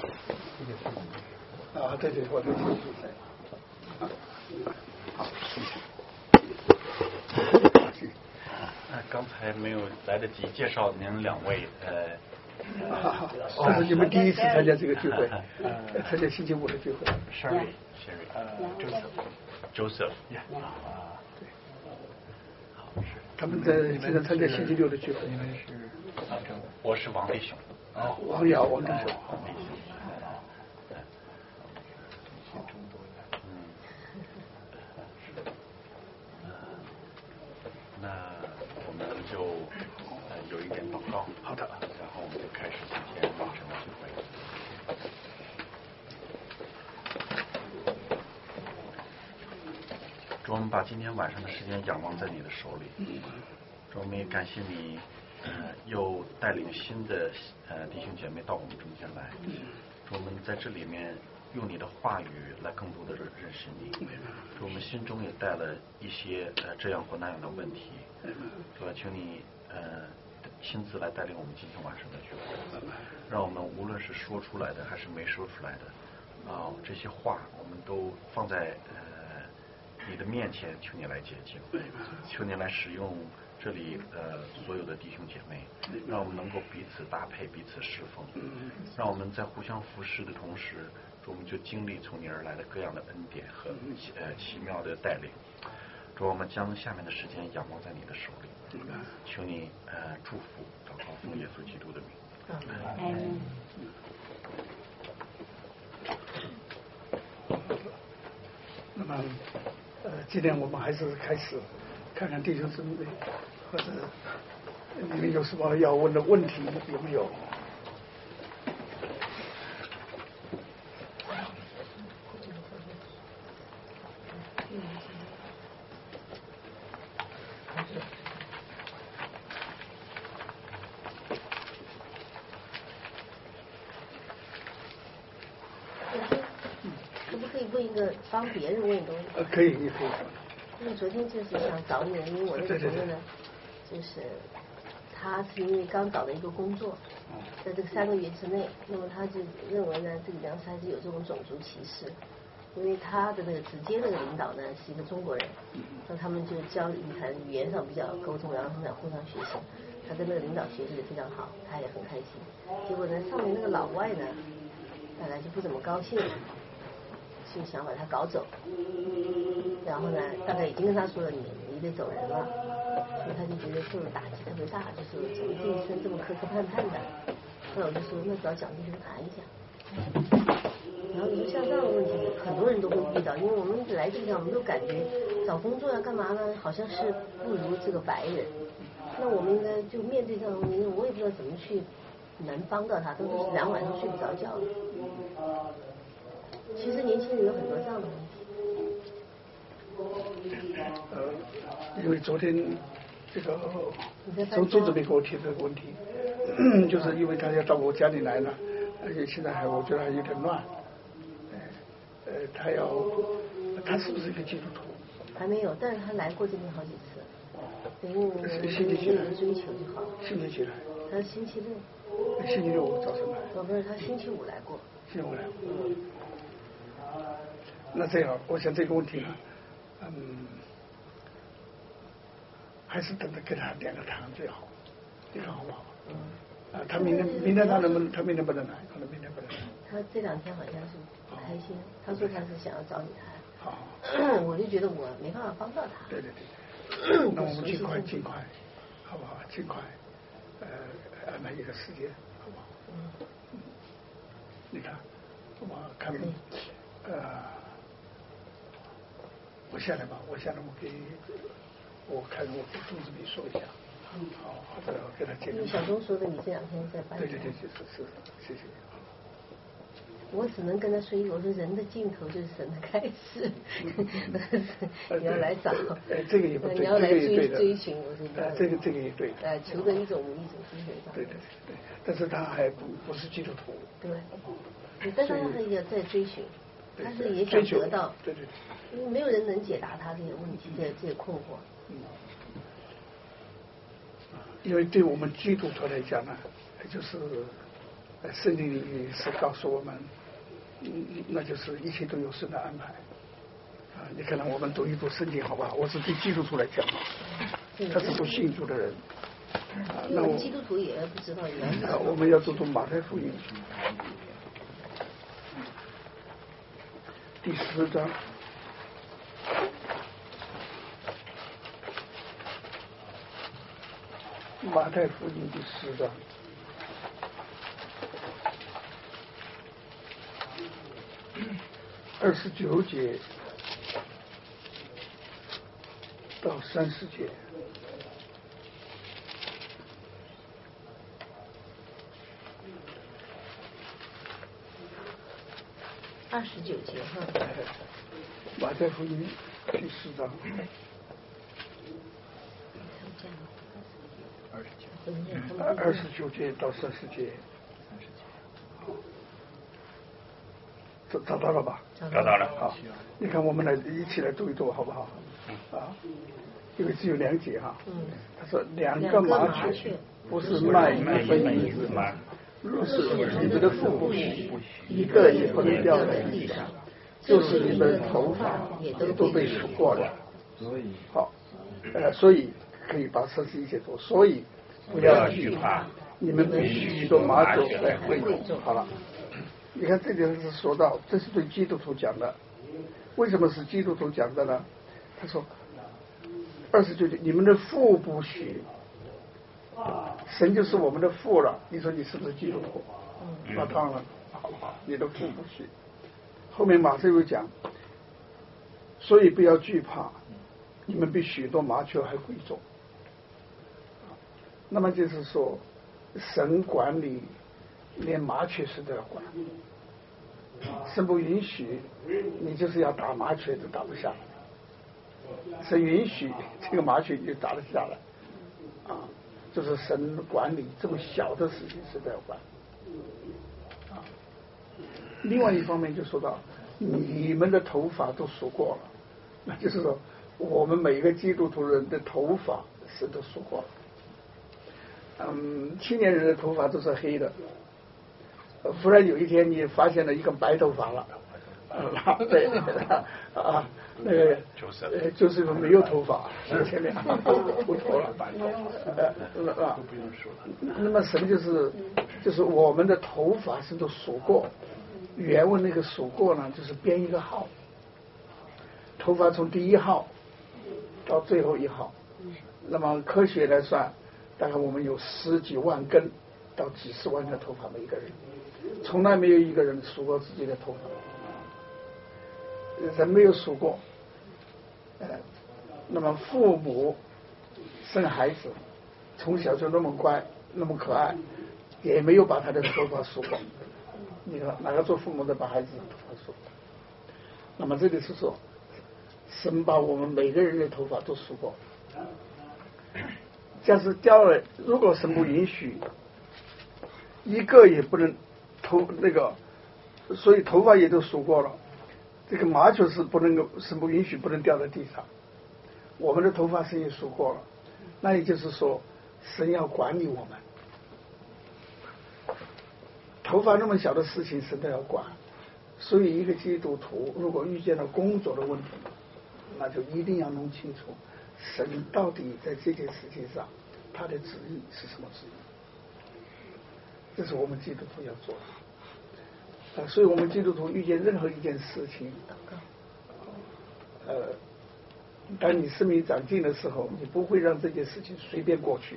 啊，对对，我对对对。好，谢谢。 刚才没有来得及介绍您两位， 这是你们第一次参加这个聚会，参加星期五的聚会。 Sherry， Joseph， 对，他们在现在参加星期六的聚会。 你们是？ 我是王立雄。 王瑶，王立雄。 那我们就有一点祷告。 好的。 然后我们就开始今天晚上的聚会。主，我们把今天晚上的时间仰望在你的手里。主，我们也感谢你，又带领新的弟兄姐妹到我们中间来。主，我们在这里面用你的话语来更多的认识你。主，我们心中也带了一些这样或那样的问题。主，求你亲自来带领我们今天晚上的聚会，让我们无论是说出来的还是没说出来的这些话我们都放在你的面前，求你来洁净，求你来使用这里所有的弟兄姐妹，让我们能够彼此搭配，彼此侍奉，让我们在互相服侍的同时，我们就经历从你而来的各样的恩典和奇妙的带领。主，我们将下面的时间仰望在你的手里，求你祝福，祷告奉耶稣基督的名。 那么今天我们还是开始看看弟兄姊妹或者你们有什么要问的问题有没有？ 可不可以问一个帮别人问的东西？ 可以，也可以。 因为昨天就是想找你，因为我那个朋友呢，就是他是因为刚找了一个工作，在这个3个月之内，那么他就认为呢，这个粮食还是有这种种族歧视，因为他的那个直接那个领导呢是一个中国人，那他们就教语谈语言上比较沟通，然后他们俩互相学习，他跟那个领导学习的非常好，他也很开心。结果呢，上面那个老外呢，大概就不怎么高兴。就想把他搞走，然后呢，大概已经跟他说了你得走人了，所以他就觉得受的打击特别大，就是怎么这一生这么磕磕绊绊的。后来我就说，那找蒋弟兄谈一下。然后你说像这样的问题，很多人都会遇到，因为我们来这个地方，我们都感觉找工作要干嘛呢？好像是不如这个白人。那我们应该就面对这样的问题，我也不知道怎么去能帮到他，都是2晚上睡不着觉。其实年轻人有很多这样的问题。 因为昨天这个周子明给我提这个问题，就是因为他要到我家里来了，而且现在我觉得还有点乱。他是不是一个基督徒？ 还没有，但是他来过这边好几次。因为星期几来？ 追求就好了。 星期几来？ 他是星期6。 星期6早晨来。 不是，他星期5来过。 星期5来过。那这样，我想这个问题呢，还是等着给他点个糖最好，你看好不好？他明天他能不能？他明天不能来，可能明天不能来。 他这2天好像是不开心，他说他是想要找你谈。 好。 我就觉得我没办法帮到他。 对。那我们尽快，好不好？尽快，安排一个时间，好不好？你看，我看，我下来吧，我看我给钟子明说一下，好，或者给他介绍。 小钟说的，你这2天在办。 对，是，谢谢。 我只能跟他说一个，我说人的尽头就是神的开始，你要来找， 这个也不对， 你要来追寻，我说这个也对， 求得一种精神上。 对，但是他还不是基督徒。 对，但是他也在追寻，他是也想得到， 对， 因为没有人能解答他这些问题，这些困惑。 因为对我们基督徒来讲呢，就是圣经里是告诉我们，那就是一切都有神的安排。你看看我们读一读圣经好不好？我是对基督徒来讲，他是不信主的人。 那我基督徒也不知道原来。 我们要读读马太福音第10章。马太福音第10章。29节到30节。 29节哈。 马太福音第10章。29节到30节。找到了吧？ 找到了。 好，你看我们来一起来读一读好不好？因为只有2节哈。他说2个麻雀不是卖1分银子吗？若是你们的父不许，1个也不能掉在地上，就是你们的头发也都被数过了。好，所以可以把31节读，所以不要惧怕，你们必须许多麻酒来贵重。好了。你看这里是说到，这是对基督徒讲的。为什么是基督徒讲的呢？他说29节，你们的父不许，神就是我们的父了。你说你是不是基督徒？那当然，好，你的父不许。后面马上又讲，所以不要惧怕，你们比许多麻雀还贵重。那么就是说，神管理。连麻雀是都要管，神不允许，你就是要打麻雀都打不下来。神允许这个麻雀就打得下来，就是神管理这么小的事情是都要管。另外一方面就说到，你们的头发都数过了，那就是说我们每个基督徒人的头发是都数过了。青年人的头发都是黑的。忽然有一天你发现了一个白头发了，对那个就是没有头发，前面秃头了，不用说了。那么神就是我们的头发是都数过，原文那个数过呢，就是编一个号，头发从第1号到最后1号，那么科学来算，大概我们有10几万根到几十万根头发每一个人。从来没有一个人数过自己的头发，人没有数过。那么父母生孩子，从小就那么乖，那么可爱，也没有把他的头发数过。你看哪个做父母的把孩子的头发数过？那么这里是说，神把我们每个人的头发都数过。假使掉了，如果神不允许，1个也不能。所以头发也都数过了，这个麻雀是不能够，是不允许不能掉在地上。我们的头发神也数过了，那也就是说，神要管理我们。头发那么小的事情，神都要管。所以一个基督徒如果遇见了工作的问题，那就一定要弄清楚，神到底在这件事情上，他的旨意是什么旨意。这是我们基督徒要做的，所以我们基督徒遇见任何一件事情，当你生命长进的时候，你不会让这件事情随便过去，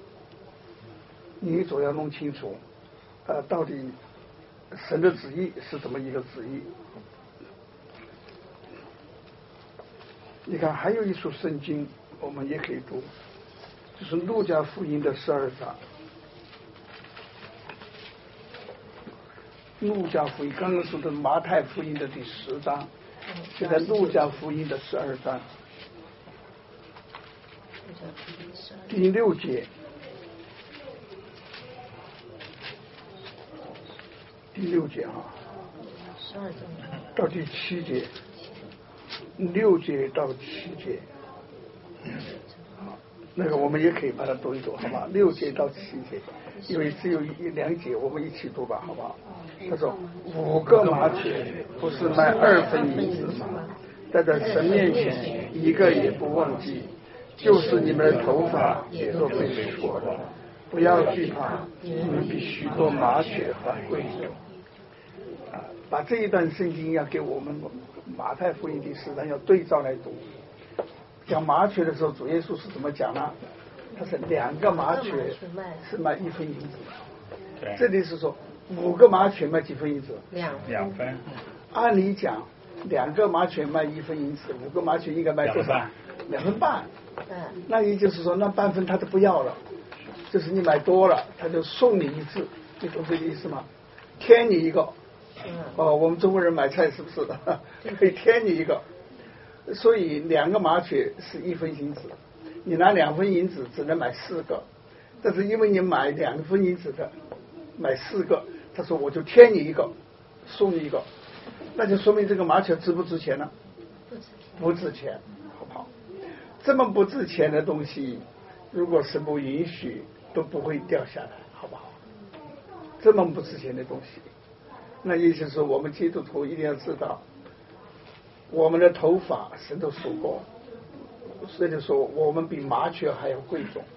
你总要弄清楚，到底神的旨意是怎么一个旨意。你看，还有一处圣经我们也可以读，就是路加福音的12章。路加福音刚刚说的马太福音的第10章，现在路加福音的12章第6节，第6节到第7节，6节到7节，那个我们也可以把它读一读，好吧？6节到7节， 因为只有2节，我们一起读吧，好不好？他说5个麻雀不是卖2分银子吗？但在神面前一个也不忘记，就是你们的头发也都被说了。不要惧怕，你们比许多麻雀还贵重。把这一段圣经要给我们马太福音第4章要对照来读。讲麻雀的时候，主耶稣是怎么讲呢？他是2个麻雀是卖1分银子。这里是说5个麻雀卖几分银子？2分。按理讲，2个麻雀卖1分银子，5个麻雀应该卖多少？2分半。那也就是说，那半分他都不要了，就是你买多了，他就送你1次，你懂这个意思吗？添你一个。我们中国人买菜是不是的？可以添你一个。所以2个麻雀是1分银子，你拿2分银子只能买4个，但是因为你买2分银子的，买4个，他说我就添你一个，送你一个，那就说明这个麻雀值不值钱呢？不值钱，好不好？这么不值钱的东西，如果是不允许，都不会掉下来，好不好？这么不值钱的东西，那意思是我们基督徒一定要知道，我们的头发神都数过，所以就说我们比麻雀还要贵重。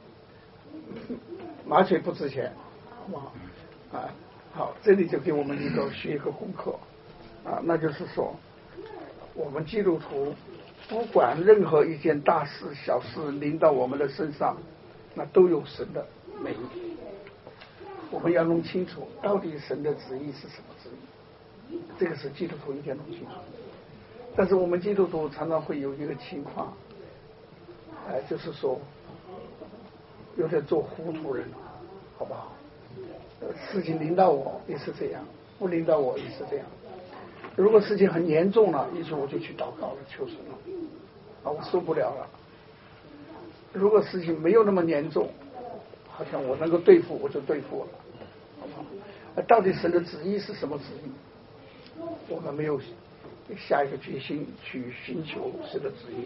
麻雀不值钱，好不好？好，这里就给我们学一个功课那就是说，我们基督徒不管任何一件大事小事临到我们的身上，那都有神的美意。我们要弄清楚到底神的旨意是什么旨意，这个是基督徒一定要弄清楚。但是我们基督徒常常会有一个情况，就是说有点做糊涂人，好不好？事情临到我也是这样，不临到我也是这样。如果事情很严重了，也许我就去祷告了，求神了，我受不了了。如果事情没有那么严重，好像我能够对付，我就对付了，好不好？到底神的旨意是什么旨意？我们没有下一个决心去寻求神的旨意。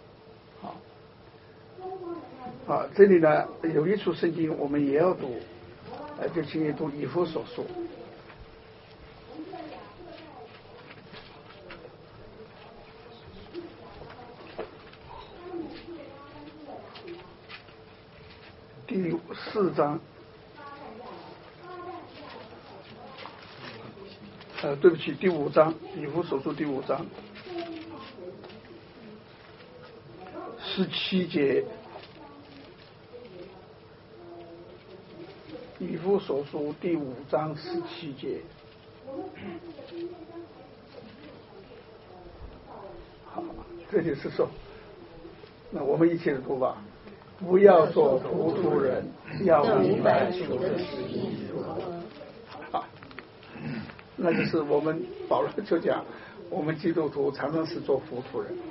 这里呢有一处圣经我们也要读，就请你读以弗所书。第4章，对不起，第5章，以弗所书第5章17节，以弗所书第5章17节。好，这就是说，那我们一起来读吧。不要做糊涂人，要明白主的旨意如何。那就是我们保罗就讲，我们基督徒常常是做糊涂人。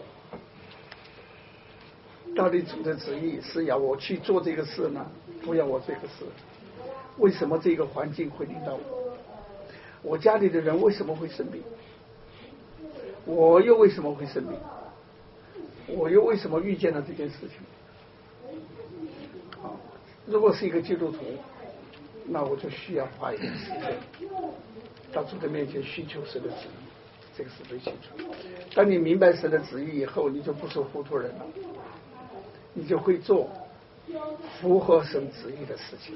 到底主的旨意是要我去做这个事呢，不要我这个事？为什么这个环境会临到我？我家里的人为什么会生病？我又为什么会生病？我又为什么遇见了这件事情？如果是一个基督徒，那我就需要花一点时间到主的面前寻求神的旨意，这个是最清楚。当你明白神的旨意以后，你就不是糊涂人了，你就会做符合神旨意的事情，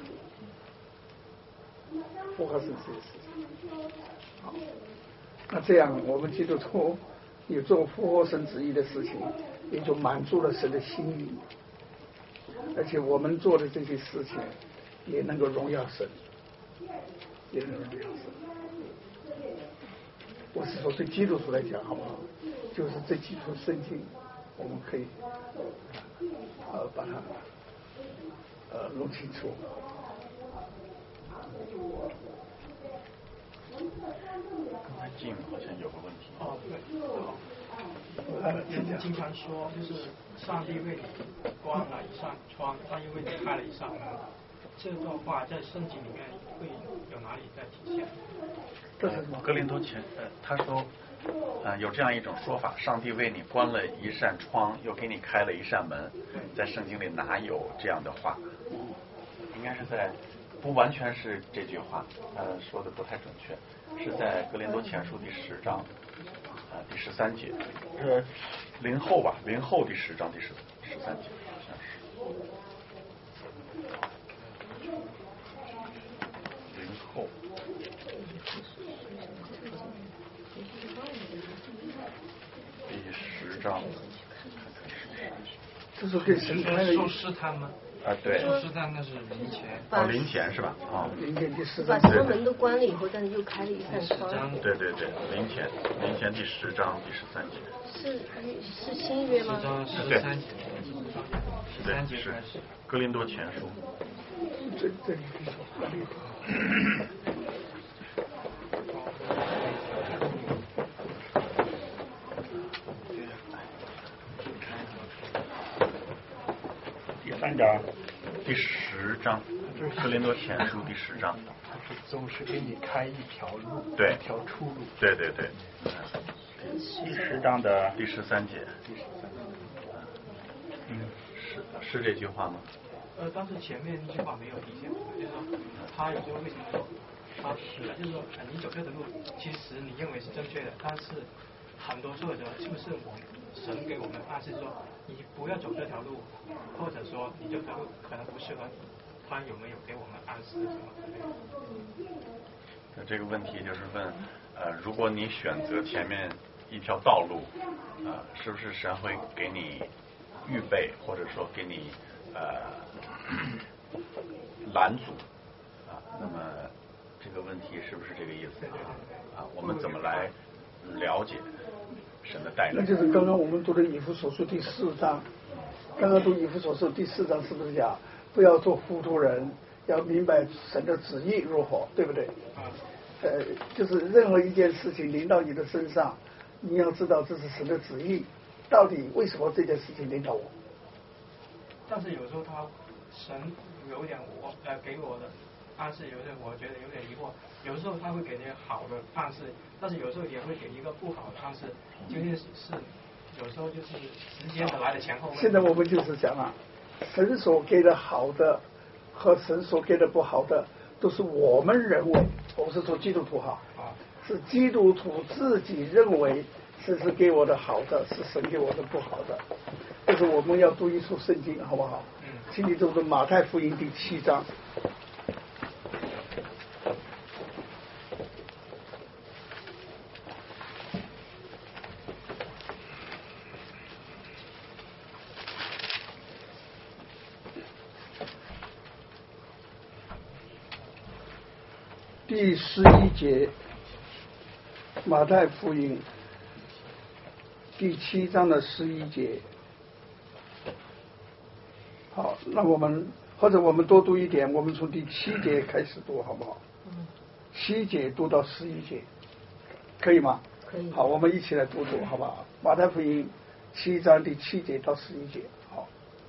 符合神旨意的事情。好，那这样我们基督徒也做符合神旨意的事情，也就满足了神的心意。而且我们做的这些事情也能够荣耀神，也能够荣耀神。我是说对基督徒来讲，好不好？就是这几处圣经，我们可以把它弄清楚。 刚才静好像有个问题。 对。经常说，就是上帝为你关了一扇窗，上帝为你开了一扇门。这段话在圣经里面会有哪里在体现？ 哥林多前他说有这样一种说法，上帝为你关了一扇窗，又给你开了一扇门，在圣经里哪有这样的话？ 应该是在不完全是这句话，说的不太准确，是在哥林多前书第10章第13节，林后吧，林后第10章第13节，好像是林后。第10章， 这是给神开的受试探吗？ 对， 受试探那是灵前。 灵前是吧？ 灵前第10 把章。 所门都关了以后，但是又开了一扇窗。 对，灵前第10章第13节。 是新约吗？ 对 13节。13节是哥林多前书。 这里第3章， 第10章，哥林多前书第10章。 他是总是给你开一条路， 对， 一条出路。 对。 第10章的第13节。是这句话吗？ 当时前面一句话没有体现，就是说他有时候为什么说他就是说你走这条路，其实你认为是正确的，但是很多时候是不是神给我们暗示说你不要走这条路，或者说你这条路可能不适合你，他有没有给我们暗示什么之类的？ 这个问题就是问，如果你选择前面一条道路，是不是神会给你预备，或者说给你拦阻那么这个问题是不是这个意思我们怎么来了解神的带领？ 那就是刚刚我们读的以弗所书第4章，刚刚读以弗所书第4章是不是讲不要做糊涂人，要明白神的旨意如何，对不对？就是任何一件事情临到你的身上，你要知道这是神的旨意，到底为什么这件事情临到我？ 但是有时候神有点给我的暗示，有点我觉得有点疑惑。有时候他会给你好的暗示，但是有时候也会给一个不好的暗示。究竟是有时候就是时间的来的前后。 现在我们就是讲神所给的好的和神所给的不好的，都是我们认为，我是说基督徒是基督徒自己认为神是给我的好的，是神给我的不好的。就是我们要读一处圣经，好不好？请你读的马太福音第7章。第11节，马太福音第7章的11节。好，那我们或者我们多读一点，我们从第7节开始读，好不好？7节读到11节，可以吗？ 可以。 好，我们一起来读，好不好？马太福音7章第7节到11节，好。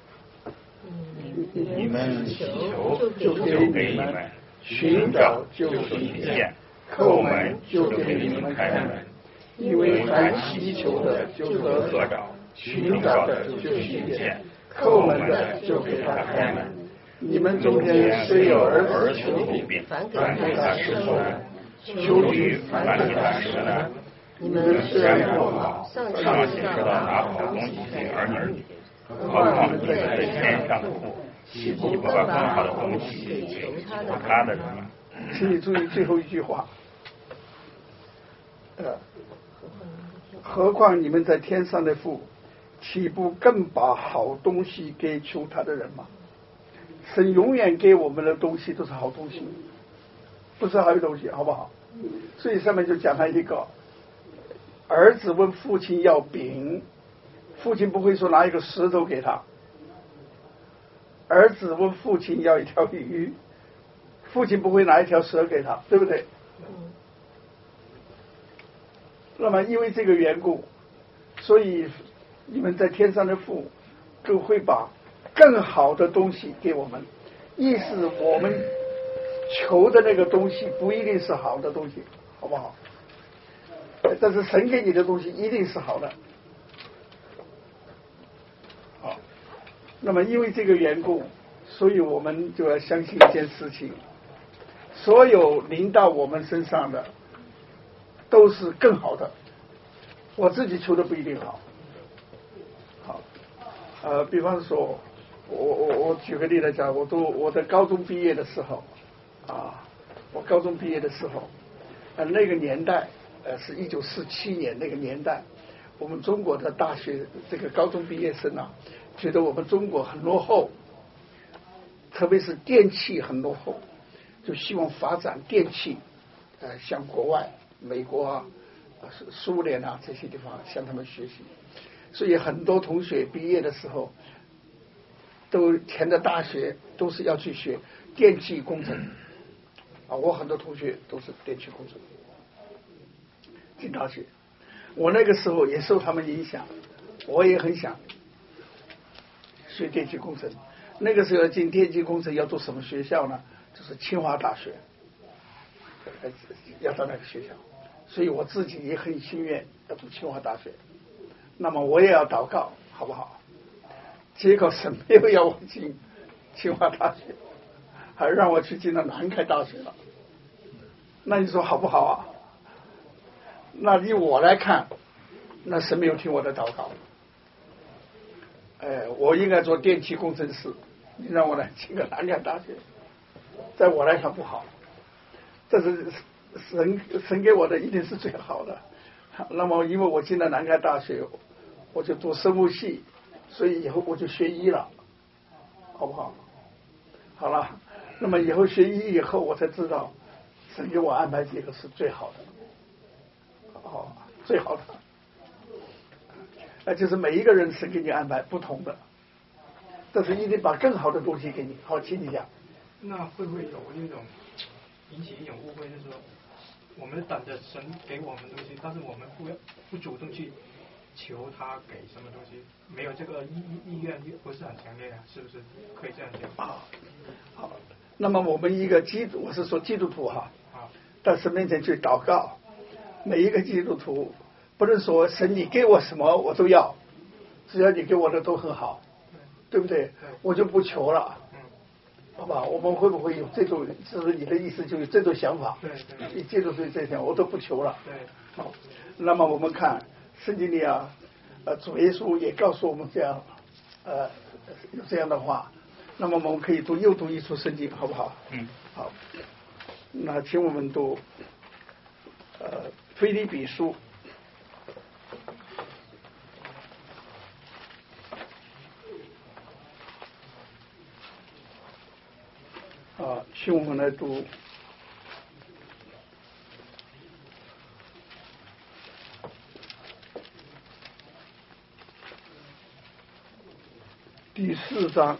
你们祈求就给你们，寻找就寻见，叩门就给你们开门。因为凡祈求的就得着，寻找的就寻见，叩门的就给他开门。你们中间虽有儿求饼，反给他吃透；求驴，反给他吃难。你们虽然不好，尚且知道拿好东西给儿女，何况你们在天上父，岂不把更好的东西给求他的人吗？ 请你注意最后一句话，何况你们在天上的父，岂不更把好东西给求他的人吗？神永远给我们的东西都是好东西，不是好东西，好不好？所以上面就讲了一个，儿子问父亲要饼，父亲不会说拿一个石头给他；儿子问父亲要一条鱼，父亲不会拿一条蛇给他，对不对？那么因为这个缘故，所以你们在天上的父都会把更好的东西给我们，意思我们求的那个东西不一定是好的东西，好不好？但是神给你的东西一定是好的。好，那么因为这个缘故，所所以我们就要相信一件事情，所有临到我们身上的都是更好的，我自己求的不一定好。好，比方说我举个例来讲，我在高中毕业的时候我高中毕业的时候那个年代是1947年那个年代，我们中国的大学这个高中毕业生觉得我们中国很落后，特别是电气很落后，就希望发展电气向国外美国苏联这些地方向他们学习，所以很多同学毕业的时候都填的大学都是要去学电气工程我很多同学都是电气工程进大学，我那个时候也受他们影响，我也很想学电气工程。那个时候进电气工程要读什么学校呢？就是清华大学，要到那个学校，所以我自己也很心愿要读清华大学。那么我也要祷告，好不好？结果神没有要我进清华大学，还让我去进了南开大学了。那你说好不好啊？那以我来看，那神没有听我的祷告。我应该做电气工程师，你让我来进个南开大学，在我来看不好。这是神给我的一定是最好的。那么因为我进了南开大学，我就读生物系，所以以后我就学医了，好不好？好了，那么以后学医以后，我才知道神给我安排这个是最好的，最好的。就是每一个人是给你安排不同的，但是一定把更好的东西给你。好，请你讲。 那会不会有那种引起一种误会，就是说我们等着神给我们东西，但是我们不主动去求他给什么东西，没有这个意愿不是很强烈啊，是不是可以这样讲？ 好，那么我们一个我是说基督徒到神面前去祷告，每一个基督徒不能说神你给我什么我都要，只要你给我的都很好，对不对？我就不求了，好吧？我们会不会有这种？就是你的意思就有这种想法？你基督徒这点我都不求了。好，那么我们看圣经里主耶稣也告诉我们这样，有这样的话。那么我们可以又读一处圣经，好不好？好。那请我们读腓立比书。请我们来读第4章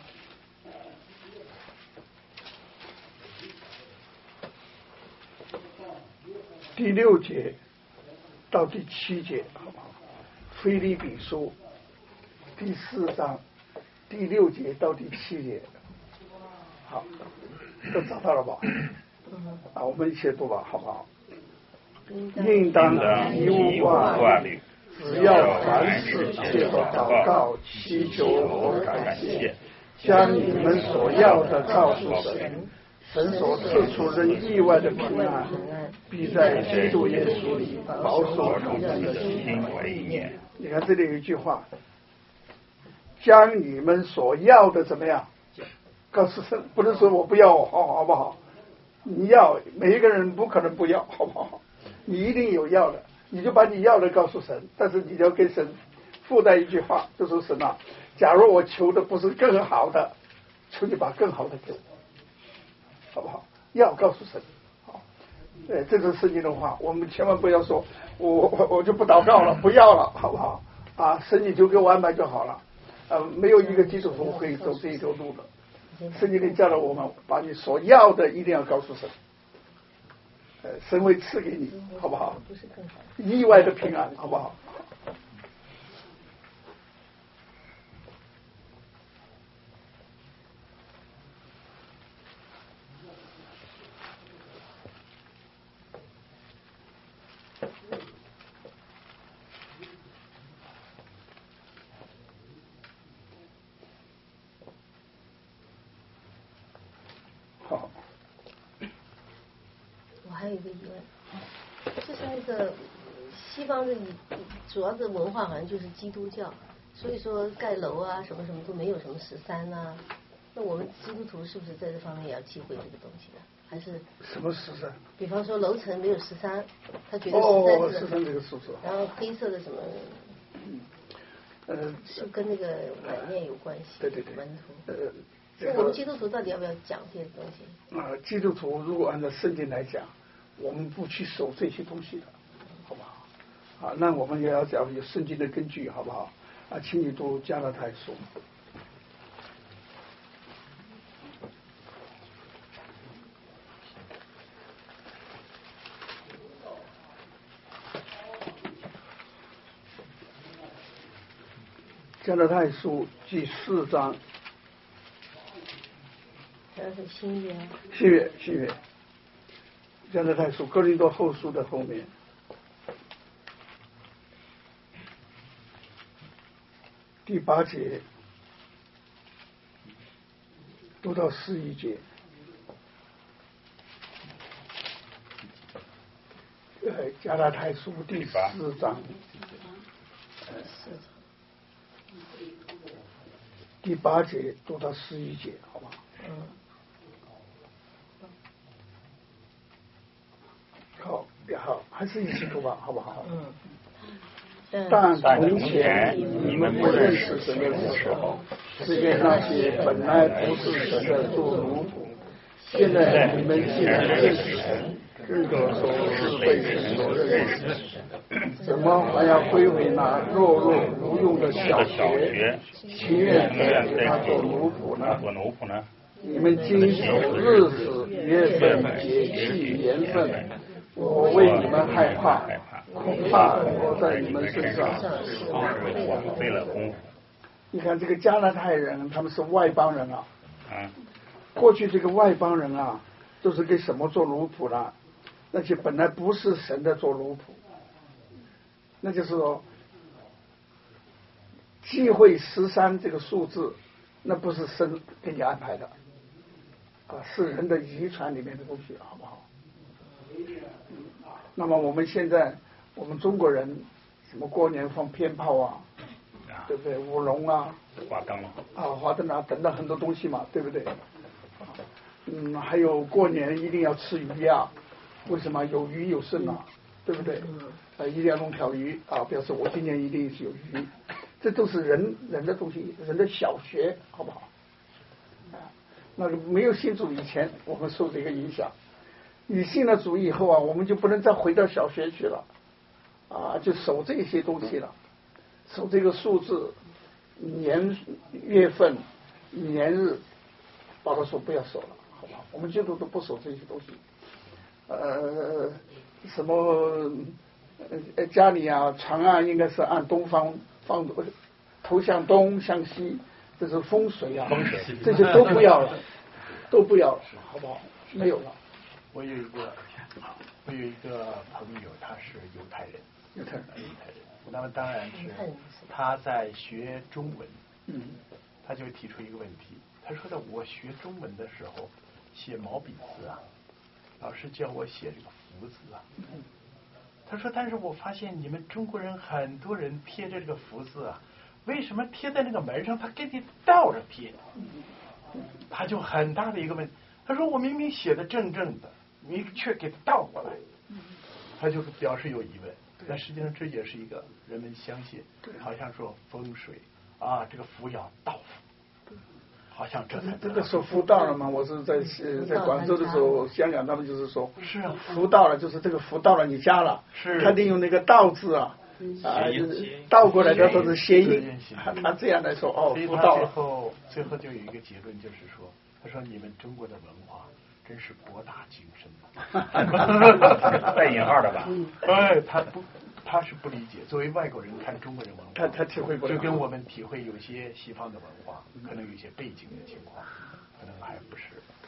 第6节到第7节，好不好？腓立比书第4章第6节到第7节，好，都找到了吧？我们一起读吧，好不好？应当一无挂虑，只要凡事借着祷告、祈求和感谢，将你们所要的告诉神。神所赐出人意外的平安，必在基督耶稣里保守你们的心为一念。你看这里有一句话，将你们所要的怎么样告诉神，不能说我不要，好不好？你要，每一个人不可能不要，好不好？你一定有要的，你就把你要的告诉神，但是你要跟神附带一句话，就说神假如我求的不是更好的，求你把更好的给我，好不好？要告诉神，好，这是圣经的话，我们千万不要说我就不祷告了，不要了，好不好？神你就给我安排就好了，没有一个基督徒可以走这一条路的。圣经里教导我们，把你所要的一定要告诉神，神会赐给你，好不好？意外的平安，好不好？ 疑问，就是那个西方的主要的文化好像就是基督教，所以说盖楼啊什么什么都没有什么13啊。那我们基督徒是不是在这方面也要忌讳这个东西呢？还是什么13？ 比方说楼层没有13，他觉得13 这个数字。 然后黑色的什么？是跟那个晚宴有关系。 对。 门徒。那我们基督徒到底要不要讲这些东西？ 基督徒如果按照圣经来讲，我们不去守这些东西的，好不好？那我们也要讲有圣经的根据，好不好？请你读加拉太书。加拉太书第4章。 这是新约。 新约。加拉太书哥林多后书的后面。第8节读到11节。加拉太书第4章。第8节读到11节，好吧？好，还是一起读吧，好不好？但从前你们不认识神的时候，是给那些本来不是神的做奴仆。现在你们既然认识神，这个时候是被神所认识的，怎么还要归为那弱无用的小学，情愿给他做奴仆呢？你们经守日子、月份、节气、年份，我为你们害怕，恐怕我在你们身上枉费了功夫。你看这个加拉太人，他们是外邦人啊。过去这个外邦人啊，都是给什么做奴仆呢？那些本来不是神的做奴仆，那就是说，忌讳13这个数字，那不是神给你安排的，是人的遗传里面的东西，好不好？那么我们现在，我们中国人什么过年放鞭炮啊，对不对？舞龙啊，花灯啊，等等很多东西嘛，对不对？还有过年一定要吃鱼啊，为什么？有鱼有剩啊，对不对？一定要弄条鱼啊，表示我今年一定是有鱼，这都是人的东西，人的小学，好不好？那个没有信主以前，我们受这个影响，你信了主以后啊，我们就不能再回到小学去了，就守这些东西了，守这个数字、年、月份、年日，保罗说不要守了。好吧，我们基督徒都不守这些东西，什么家里啊，床啊应该是按东方放，头向东向西，这是风水啊，这些都不要了，好不好？没有了。 我有一个朋友，他是犹太人，那么当然是他在学中文，他就提出一个问题，他说的我学中文的时候写毛笔字啊，老师叫我写这个福字啊，他说但是我发现你们中国人很多人贴着这个福字啊，为什么贴在那个门上他给你倒着贴？他就很大的一个问题，他说我明明写的正的，你却给他倒过来，他就表示有疑问。但实际上这也是一个人们相信，好像说风水啊，这个福要倒福，好像这才这个说福到了嘛。我是在广州的时候，香港他们就是说，是啊，福到了，就是这个福到了你家了，是他利用那个倒字啊，就是倒过来的都是谐音，他这样来说哦，福到了。 最后就有一个结论，就是说，他说你们中国的文化真是博大精深的，带引号的吧？他是不理解。作为外国人看中国人文化， 他体会不了， 就跟我们体会有些西方的文化，可能有些背景的情况，可能还不是。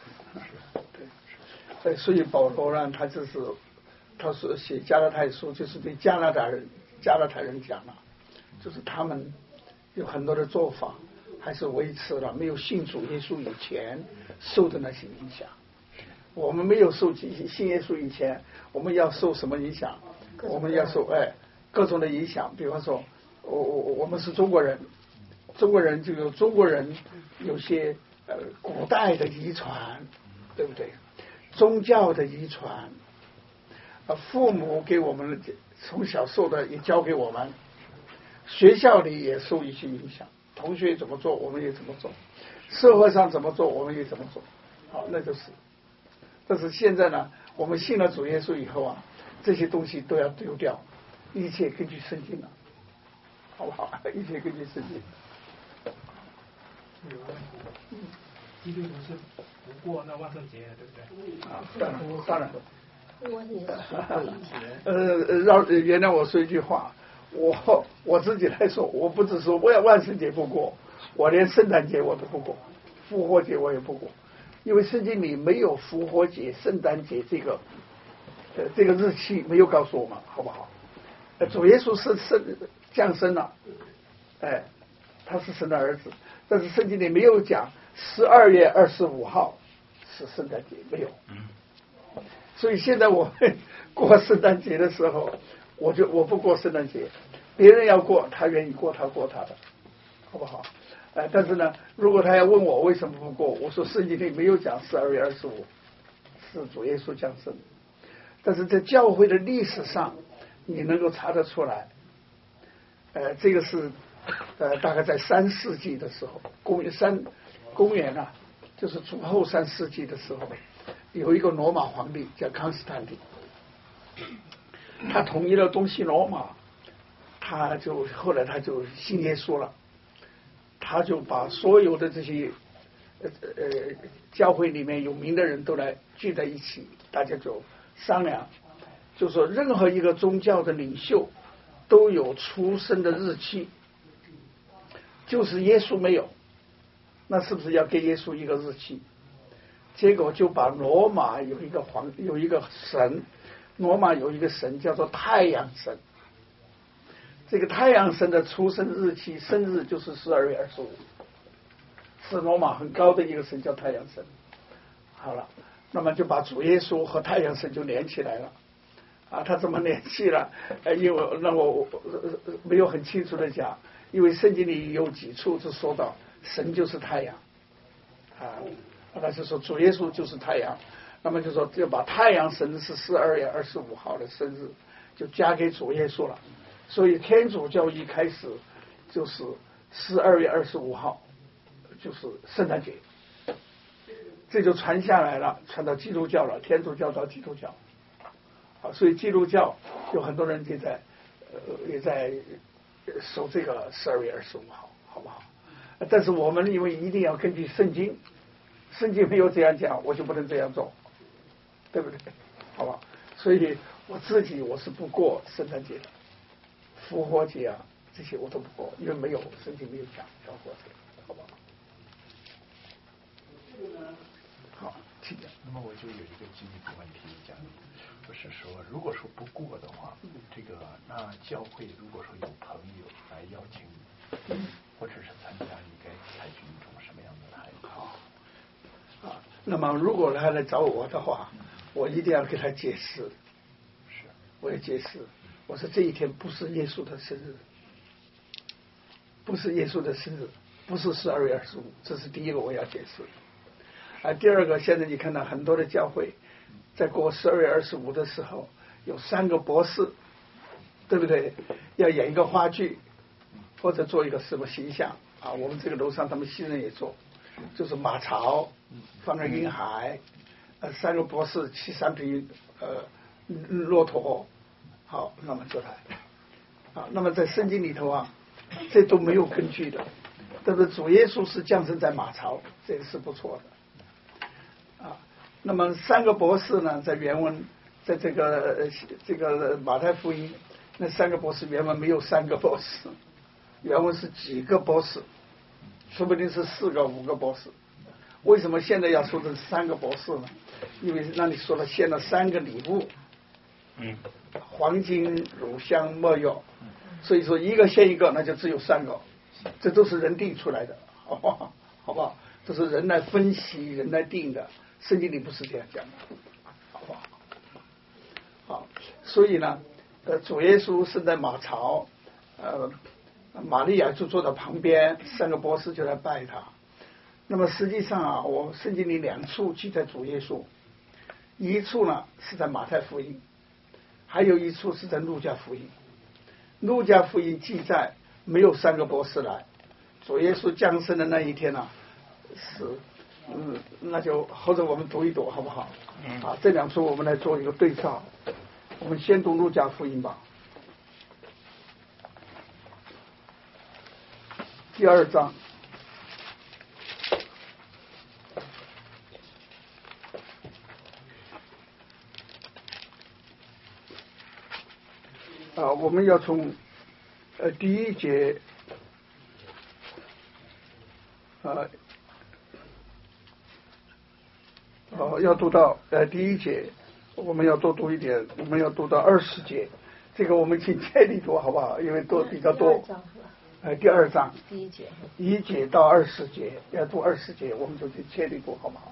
对，所以保罗呢，他是写加拉太书，就是对加拉太人讲了，就是他们有很多的做法，还是维持了没有信主耶稣以前受的那些影响。 我们没有受信耶稣以前，我们要受什么影响？我们要受各种的影响。比方说，我们是中国人，中国人就有中国人有些古代的遗传，对不对？宗教的遗传，父母给我们从小受的也教给我们，学校里也受一些影响，同学怎么做我们也怎么做，社会上怎么做我们也怎么做。好，那就是。但是现在呢，我们信了主耶稣以后啊，这些东西都要丢掉，一切根据圣经了，好不好？一切根据圣经。 有个问题，基督徒是不过那万圣节的，对不对？ 啊，当然。 万圣节是原谅我说一句话，我自己来说，我不只说万圣节不过，我连圣诞节我都不过，复活节我也不过。因为圣经里没有复活节、圣诞节这个日期，没有告诉我们，好不好？主耶稣是降生了，他是神的儿子，但是圣经里没有讲12月25号是圣诞节，没有。所以现在我们过圣诞节的时候，我不过圣诞节，别人要过，他愿意过，他过他的，好不好？但是呢，如果他要问我为什么不过，我说圣经里没有讲12月25是主耶稣降生，但是在教会的历史上，你能够查得出来，这个是大概在3世纪的时候，公元啊，就是主后3世纪的时候，有一个罗马皇帝叫康斯坦丁，他统一了东西罗马，后来他就信耶稣了。他就把所有的这些教会里面有名的人都来聚在一起，大家就商量，就说任何一个宗教的领袖都有出生的日期，就是耶稣没有，那是不是要给耶稣一个日期？结果就把罗马有一个神，罗马有一个神叫做太阳神。这个太阳神的出生日期生日就是12月25，是罗马很高的一个神叫太阳神。好了，那么就把主耶稣和太阳神就连起来了。他怎么联系了？因为我没有很清楚的讲，因为圣经里有几处是说到神就是太阳那就说主耶稣就是太阳，那么就说就把太阳神是12月25号的生日就加给主耶稣了。所以天主教一开始就是12月25号就是圣诞节，这就传下来了，传到基督教了，天主教到基督教。所以基督教有很多人也在守这个12月25号，好不好？但是我们因为一定要根据圣经，圣经没有这样讲，我就不能这样做，对不对？好吧？所以我是不过圣诞节的。复活节啊，这些我都不过，因为没有圣经没有讲复活节，好不好？好，请讲。 那么我就有一个进一步问题讲，就是说，如果说不过的话，那教会如果说有朋友来邀请你，或者是参加，你该采取一种什么样的态度？ 那么如果他来找我的话，我一定要给他解释。我也解释。我说这一天不是耶稣的生日，不是耶稣的生日，不是12月25，这是第一个我要解释。第二个，现在你看到很多的教会在过12月25的时候，有3个博士，对不对？要演一个话剧，或者做一个什么形象我们这个楼上他们新人也做，就是马槽放在云海，3个博士骑3匹骆驼。好，那么就来那么在圣经里头这都没有根据的，但是主耶稣是降生在马槽，这个是不错的那么3个博士呢，在原文，在这个马太福音，那3个博士原文没有3个博士，原文是几个博士，说不定是4个5个博士。为什么现在要说的是3个博士呢？因为那里说了献了3个礼物，黄金、乳香、没药，所以说一个献一个，那就只有3个，这都是人定出来的，好不好？好不好？这是人来分析、人来定的圣经里不是这样讲的，好不好？好，所以呢，主耶稣生在马槽，玛利亚就坐在旁边，3个博士就来拜他。那么实际上啊，我圣经里2处记载主耶稣，一处呢是在马太福音，还有一处是在路加福音。路加福音记载没有3个博士来，主耶稣降生的那一天呢，是那就或者我们读一读好不好？啊，这2处我们来做一个对照。我们先读路加福音吧，第2章。我们要从第1节要读到第1节，我们要多读一点，我们要读到20节。这个我们请接力读好不好？因为多比较多。第2章第1节 ，1节到20节，要读20节，我们就去接力读好不好？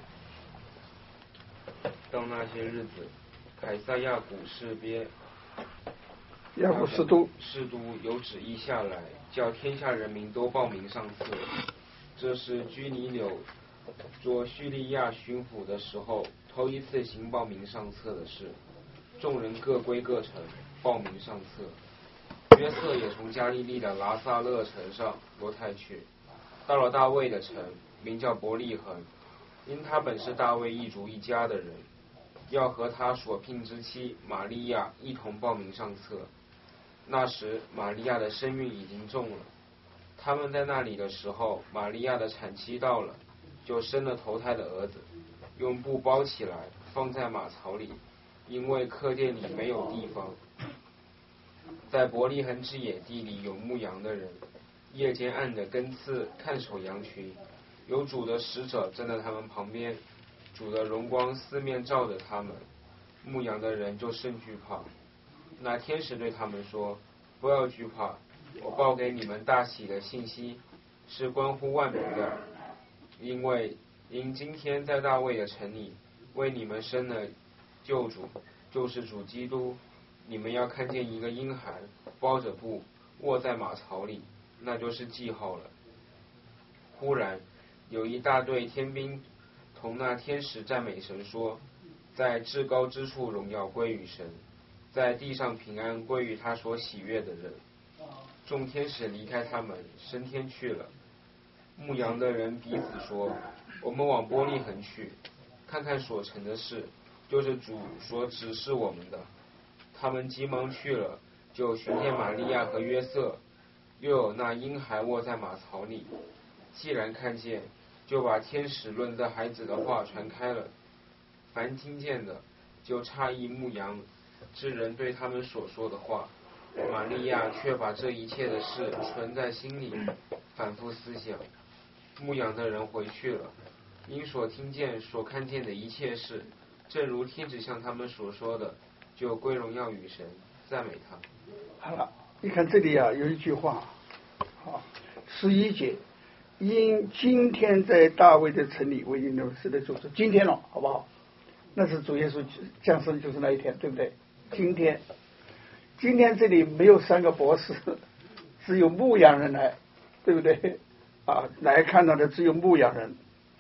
到那些日子，凯撒亚古士别亚古士都有旨意下来，叫天下人民都报名上册。这是居尼纽做叙利亚巡抚的时候头一次行报名上册的事。众人各归各城，报名上册。约瑟也从加利利的拿撒勒城上罗太去，到了大卫的城，名叫伯利恒，因他本是大卫一族一家的人，要和他所聘之妻玛利亚一同报名上册。那时玛利亚的身孕已经重了，他们在那里的时候，玛利亚的产期到了，就生了头胎的儿子，用布包起来，放在马槽里，因为客店里没有地方。在伯利恒之野地里有牧羊的人，夜间按着更次看守羊群，有主的使者站在他们旁边，主的荣光四面照着他们，牧羊的人就甚惧怕。那天使对他们说：不要惧怕，我报给你们大喜的信息，是关乎万民的，因今天在大卫的城里为你们生了救主，就是主基督。你们要看见一个婴孩包着布卧在马槽里，那就是记号了。忽然有一大队天兵同那天使赞美神说：在至高之处荣耀归于神，在地上平安归于他所喜悦的人。众天使离开他们升天去了。牧羊的人彼此说：我们往伯利恒去，看看所成的事，就是主所指示我们的。他们急忙去了，就寻见玛利亚和约瑟，又有那婴孩卧在马槽里。既然看见，就把天使论这孩子的话传开了。凡听见的，就诧异牧羊之人对他们所说的话。玛利亚却把这一切的事存在心里，反复思想。牧羊的人回去了，因所听见所看见的一切事，正如天使向他们所说的，就归荣耀与神，赞美他。 好了，你看这里啊，有一句话，11节，因今天在大卫的城里为你们是的，就是今天了，好不好？那是主耶稣降生，就是那一天，对不对？今天这里没有3个博士，只有牧羊人来，对不对？来看到的只有牧羊人。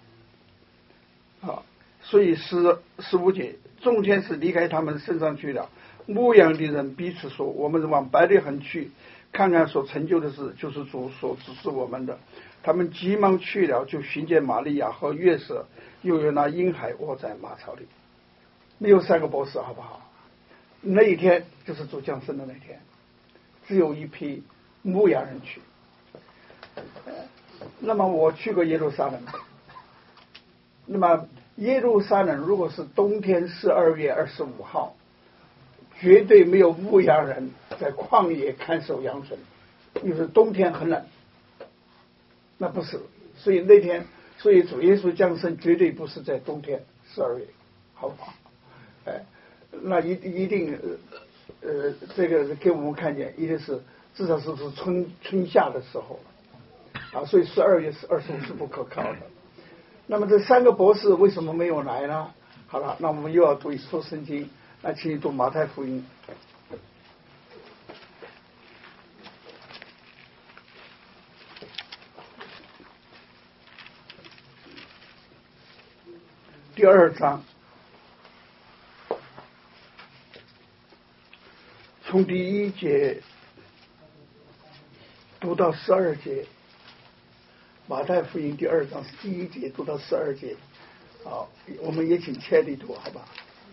所以15节，众天使离开他们身上去了，牧羊的人彼此说：我们往伯利恒去，看看所成就的事，就是主所指示我们的。他们急忙去了，就寻见玛利亚和约瑟，又有那婴孩卧在马槽里。没有3个博士，好不好？那一天就是主降生的那天，只有一批牧羊人去。那么我去过耶路撒冷，那么耶路撒冷如果是冬天12月25号，绝对没有牧羊人在旷野看守羊群，因为冬天很冷。那不是，所以那天，所以主耶稣降生绝对不是在冬天12月，好不好？那一定这个给我们看见，一定是至少是春夏的时候所以12月25是不可靠的。 那么这3个博士为什么没有来呢？好了，那我们又要读一处圣经，那请你读马太福音。第2章，从第1节读到12节，马太福音第2章是第1节读到12节。好，我们也请切里读，好吧？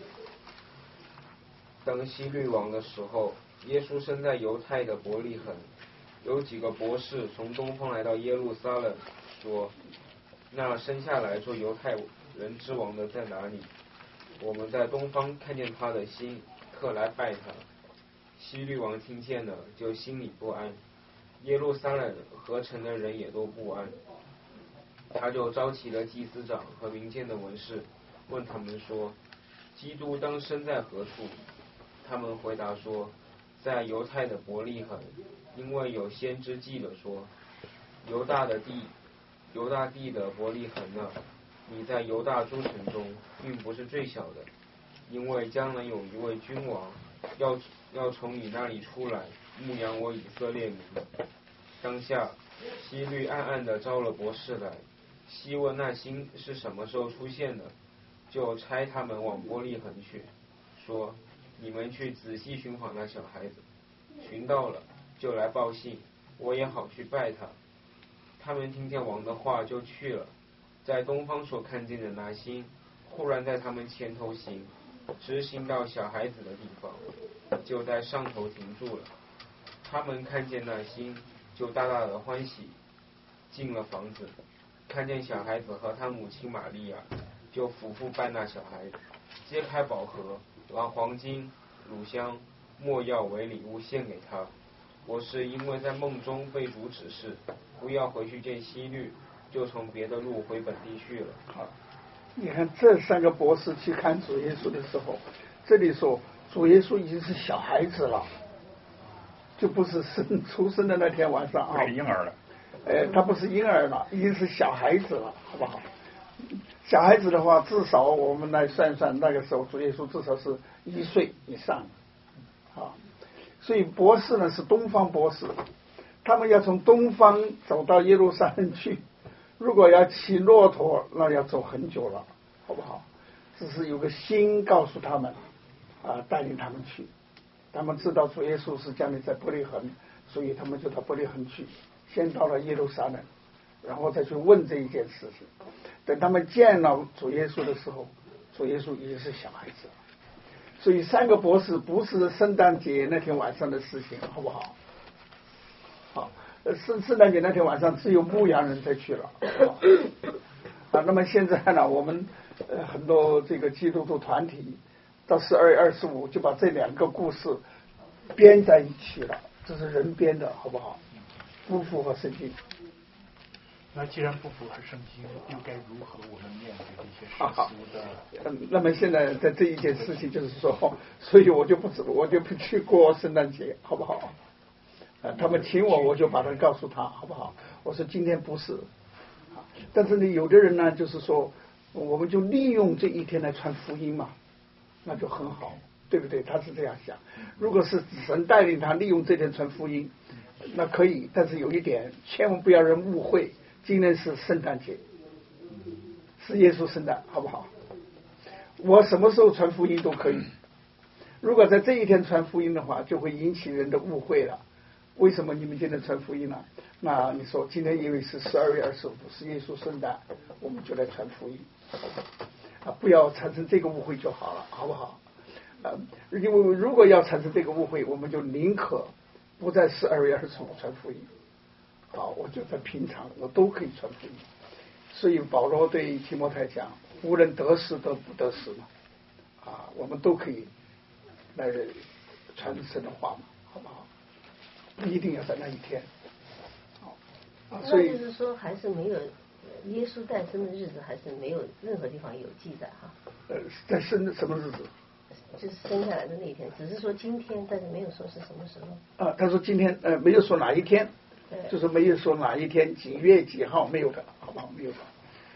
当希律王的时候，耶稣生在犹太的伯利恒。有几个博士从东方来到耶路撒冷，说：“那生下来做犹太人之王的在哪里？我们在东方看见他的星，特来拜他。”希律王听见了，就心里不安，耶路撒冷和城的人也都不安。他就召集了祭司长和民间的文士，问他们说：“基督当生在何处？”他们回答说：“在犹太的伯利恒，因为有先知记了说，犹大地的伯利恒啊，你在犹大诸城中并不是最小的，因为将来有一位君王要从你那里出来，牧养我以色列民。”当下希律暗暗地招了博士来，细问那星是什么时候出现的，就差他们往伯利恒去，说：“你们去仔细寻访那小孩子，寻到了就来报信，我也好去拜他。”他们听见王的话就去了，在东方所看见的那星忽然在他们前头行，直行到小孩子的地方，就在上头停住了。他们看见那星，就大大的欢喜，进了房子，看见小孩子和他母亲玛利亚，就俯伏拜那小孩子，揭开宝盒，拿黄金、乳香、没药为礼物献给他。我是因为在梦中被主指示不要回去见希律，就从别的路回本地去了。 好，你看这3个博士去看主耶稣的时候，这里说主耶稣已经是小孩子了，就不是出生的那天晚上啊， 不是婴儿了。 他不是婴儿了，已经是小孩子了，好不好？小孩子的话，至少我们来算算，那个时候主耶稣至少是1岁以上，啊，所以博士呢是东方博士，他们要从东方走到耶路撒冷去，如果要骑骆驼，那要走很久了，好不好？只是有个星告诉他们，带领他们去。他们知道主耶稣是将来在伯利恒，所以他们就到伯利恒去，先到了耶路撒冷，然后再去问这一件事情。等他们见了主耶稣的时候，主耶稣已经是小孩子了。所以3个博士不是圣诞节那天晚上的事情，好不好？好，圣诞节那天晚上只有牧羊人才去了。那么现在呢，我们很多这个基督徒团体到12月25就把这2个故事编在一起了，这是人编的，好不好？不符合圣经。 那既然不符合圣经，又该如何我们面对这些世俗的？ 那么现在在这一件事情就是说，所以我就不去过圣诞节，好不好？他们请我就把它告诉他，好不好？我说今天不是。但是呢，有的人呢，就是说，我们就利用这一天来传福音嘛，那就很好，对不对？他是这样想。如果是神带领他利用这天传福音，那可以。但是有一点，千万不要人误会，今天是圣诞节，是耶稣圣诞，好不好？我什么时候传福音都可以。如果在这一天传福音的话，就会引起人的误会了。为什么你们今天传福音呢？那你说今天因为是12月25是耶稣圣诞，我们就来传福音，不要产生这个误会就好了，好不好？因为如果要产生这个误会，我们就宁可不在12月25传福音。好，我就在平常我都可以传福音。所以保罗对提摩太讲，无论得时得不得时嘛，我们都可以来传神的话嘛，好不好？不一定要在那一天。 所以就是说，还是没有耶稣诞生的日子，还是没有任何地方有记载哈。 在生什么日子？ 就是生下来的那一天，只是说今天，但是没有说是什么时候。 他说今天没有说哪一天，就是没有说哪一天几月几号，没有的，好不好？没有的。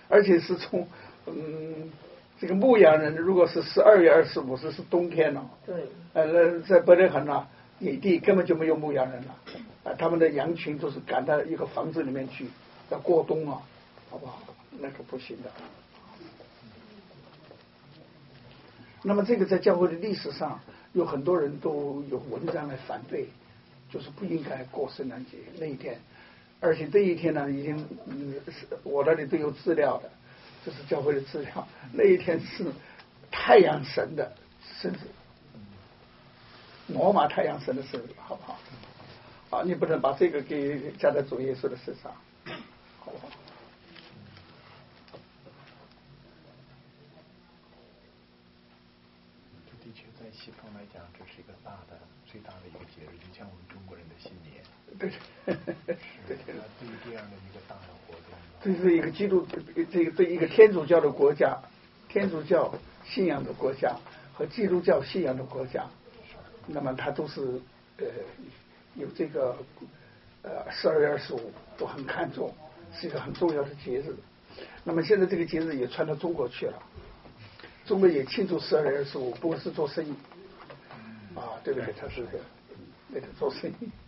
而且是从这个牧羊人，如果是12月25日是冬天了， 对， 在伯利恒啊，野地根本就没有牧羊人了，他们的羊群都是赶到一个房子里面去，要过冬啊，好不好？那个不行的。那么这个在教会的历史上，有很多人都有文章来反对，就是不应该过圣诞节那一天，而且这一天呢，已经我那里都有资料的。这是教会的资料，那一天是太阳神的生日，罗马太阳神的生日，好不好？啊，你不能把这个给加在主耶稣的身上，好不好？ 的确，在西方来讲，这是一个最大的一个节日，就像我们中国人的新年。 对， 对于这样的一个大的活动， 这是一个对一个天主教的国家，天主教信仰的国家和基督教信仰的国家，那么它都是有这个12月25都很看重，是一个很重要的节日。那么现在这个节日也传到中国去了，中国也庆祝12月25，不过是做生意啊，对不对？他是那个做生意。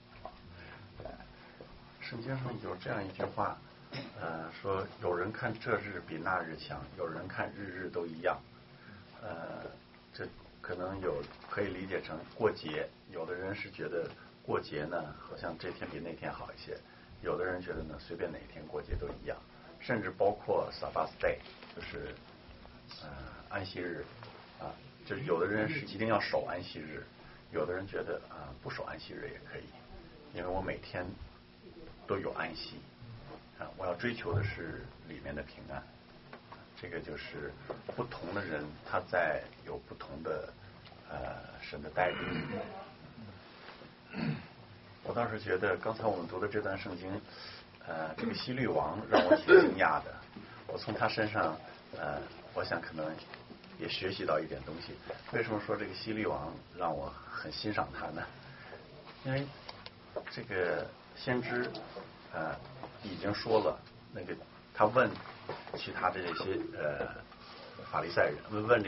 圣经上有这样一句话，说有人看这日比那日强，有人看日日都一样。这可能可以理解成过节，有的人是觉得过节呢，好像这天比那天好一些；有的人觉得呢，随便哪一天过节都一样，甚至包括 Sabbath Day， 就是安息日啊，就是有的人是一定要守安息日，有的人觉得不守安息日也可以，因为我每天都有安息我要追求的是里面的平安。这个就是不同的人，他在有不同的神的带领。我倒是觉得刚才我们读的这段圣经，这个希律王让我挺惊讶的。我从他身上，我想可能也学习到一点东西。为什么说这个希律王让我很欣赏他呢？因为这个先知已经说了，那个他问其他的这些法利赛人，问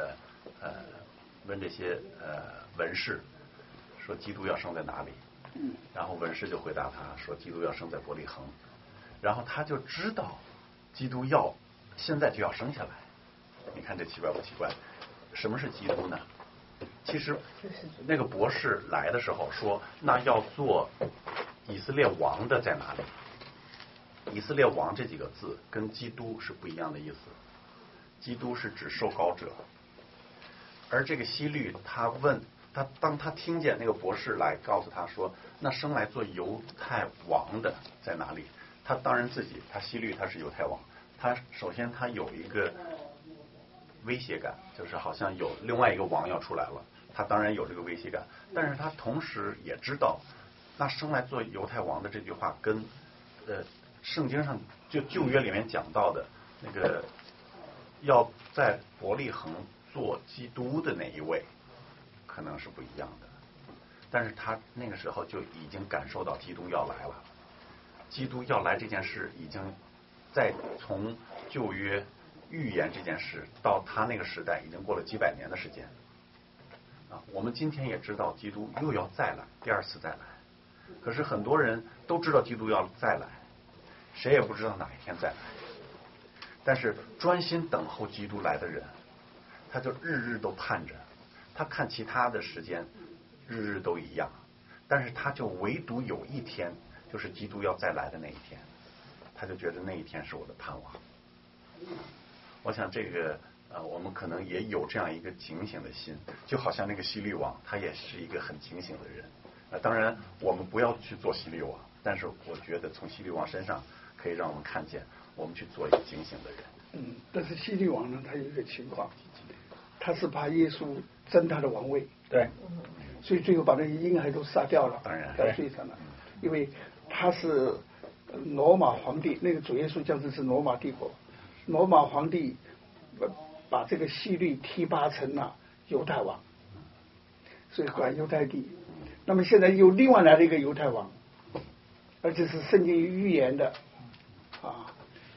这些文士，说基督要生在哪里？然后文士就回答他说，基督要生在伯利恒。然后他就知道基督现在就要生下来。你看这奇怪不奇怪？什么是基督呢？其实那个博士来的时候说，那要做以色列王的在哪里？以色列王这几个字跟基督是不一样的意思。基督是指受膏者，而这个希律当他听见那个博士来告诉他说，那生来做犹太王的在哪里？他当然他希律他是犹太王，他首先他有一个威胁感，就是好像有另外一个王要出来了，他当然有这个威胁感，但是他同时也知道，那生来做犹太王的这句话跟圣经上就旧约里面讲到的那个要在伯利恒做基督的那一位可能是不一样的，但是他那个时候就已经感受到基督要来了。基督要来这件事已经在从旧约预言这件事到他那个时代已经过了几百年的时间我们今天也知道基督又要再来，第二次再来，可是很多人都知道基督要再来，谁也不知道哪一天再来。但是专心等候基督来的人，他就日日都盼着，他看其他的时间日日都一样，但是他就唯独有一天，就是基督要再来的那一天，他就觉得那一天是我的盼望。我想这个我们可能也有这样一个警醒的心，就好像那个希律王，他也是一个很警醒的人当然我们不要去做希律王，但是我觉得从希律王身上可以让我们看见我们去做一个警醒的人。 但是希律王呢，他有一个情况，他是怕耶稣争他的王位， 对， 所以最后把那些婴孩都杀掉了， 当然在罪上了，因为他是罗马皇帝，那个主耶稣降生是罗马帝国，罗马皇帝把这个希律提拔成了犹太王，所以管犹太地。那么现在又另外来了一个犹太王，而且是圣经预言的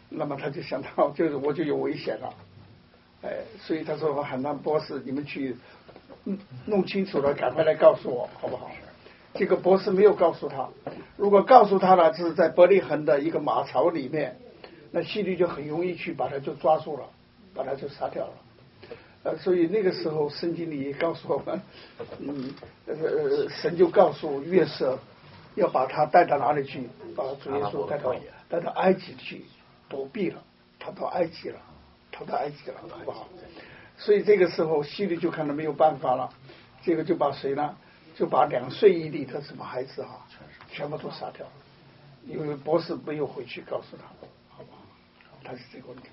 那么他就想到，就是我就有危险了，所以他说喊那博士，你们去弄清楚了，赶快来告诉我，好不好？这个博士没有告诉他，如果告诉他了，这是在伯利恒的一个马槽里面，那希律就很容易去把他就抓住了，把他就杀掉了。所以那个时候圣经里告诉我们，神就告诉约瑟，要把他带到哪里去？把主耶稣带到埃及去躲避了，逃到埃及了，好不好？所以这个时候希律就看到没有办法了，这个就把谁呢？就把2岁以里的什么孩子全部都杀掉了，因为博士没有回去告诉他，好不好？他是这个问题。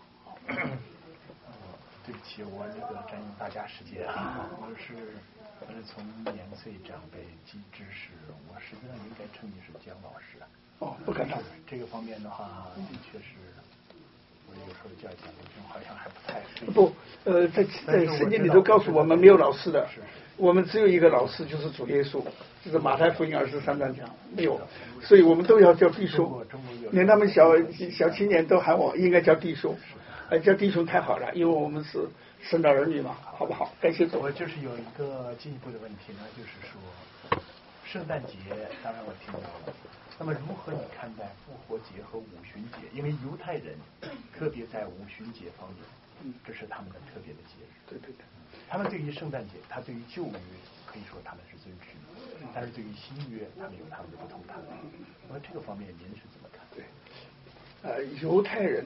对不起，我占用大家时间啊。我是从年岁长辈及知识，我实际上应该称你是姜老师。 不敢当。 这个方面的话，的确是，我有时候叫姜老师好像还不太适应。 不，在圣经里头告诉我们没有老师的，我们只有一个老师，就是主耶稣，就是马太福音23章讲没有，所以我们都要叫弟兄，连他们小青年都喊我应该叫弟兄。叫弟兄太好了，因为我们是神的儿女嘛，好不好？感谢主。 我就是有一个进一步的问题呢，就是说，圣诞节当然我听到了，那么如何你看待复活节和五旬节？因为犹太人特别在五旬节方面，这是他们的特别的节日。 对， 他们对于圣诞节，他对于旧约可以说他们是遵循的，但是对于新约，他们有他们的不同看法。那么这个方面您是怎么看？ 对。犹太人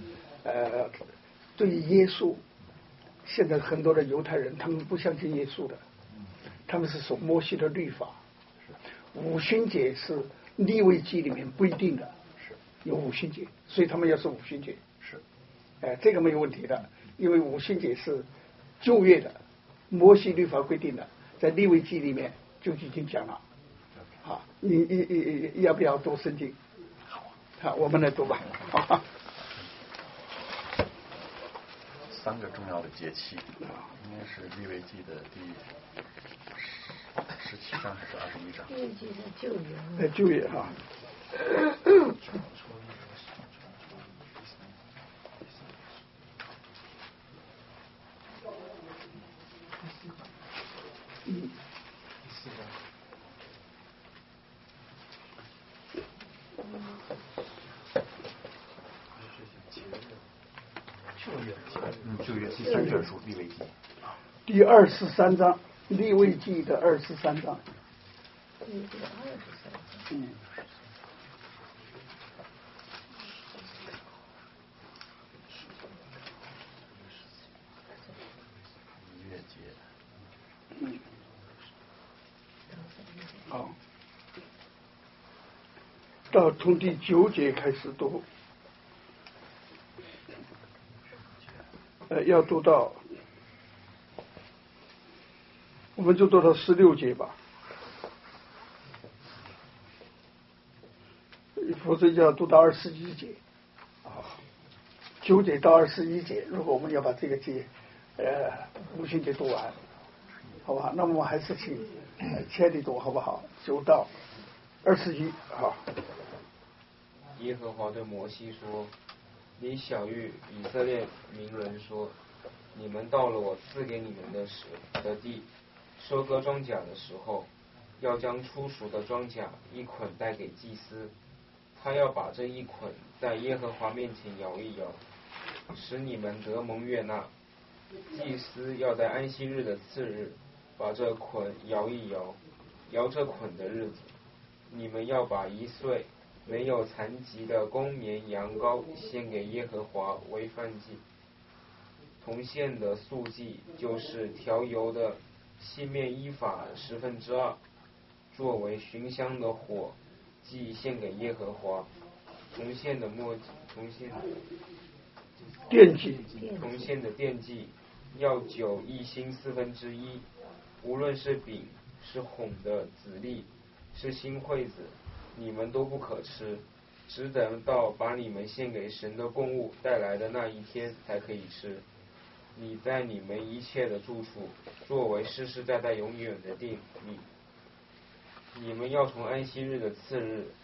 对于耶稣，现在很多的犹太人他们不相信耶稣的，他们是守摩西的律法。五旬节是利未记里面不一定的，有五旬节，所以他们要是五旬节。这个没有问题的，因为五旬节是旧约的，摩西律法规定的，在利未记里面就已经讲了。你要不要读圣经？好，我们来读吧。 3个重要的节气，应该是利未记的第17章还是21章？ 利未记的旧约。 在旧约旧约第3卷书利未记， 第23章，利未记的23章。 利未记的23章。 逾越节。 好，到从第9节开始读。要读到，我们就读到16节吧，否则就要读到21节。9节到21节，如果我们要把这个节，五旬节读完，好吧？那么我还是请千里读好不好？9到21，好。 耶和华对摩西说：“你晓谕以色列民人说，你们到了我赐给你们的地，收割庄稼的时候，要将初熟的庄稼一捆带给祭司，他要把这一捆在耶和华面前摇一摇，使你们得蒙悦纳。祭司要在安息日的次日，把这捆摇一摇，摇这捆的日子，你们要把1岁没有残疾的公绵羊羔献给耶和华为燔祭。同献的素祭就是调油的细面1法2/10，作为熏香的火祭献给耶和华。同献的奠祭， 同献的奠祭要酒1星1/4，无论是饼是哄的籽粒是新惠子，你们都不可吃，只等到把你们献给神的供物带来的那一天才可以吃。你在你们一切的住处，作为世世代代永远的定例。你们要从安息日的次日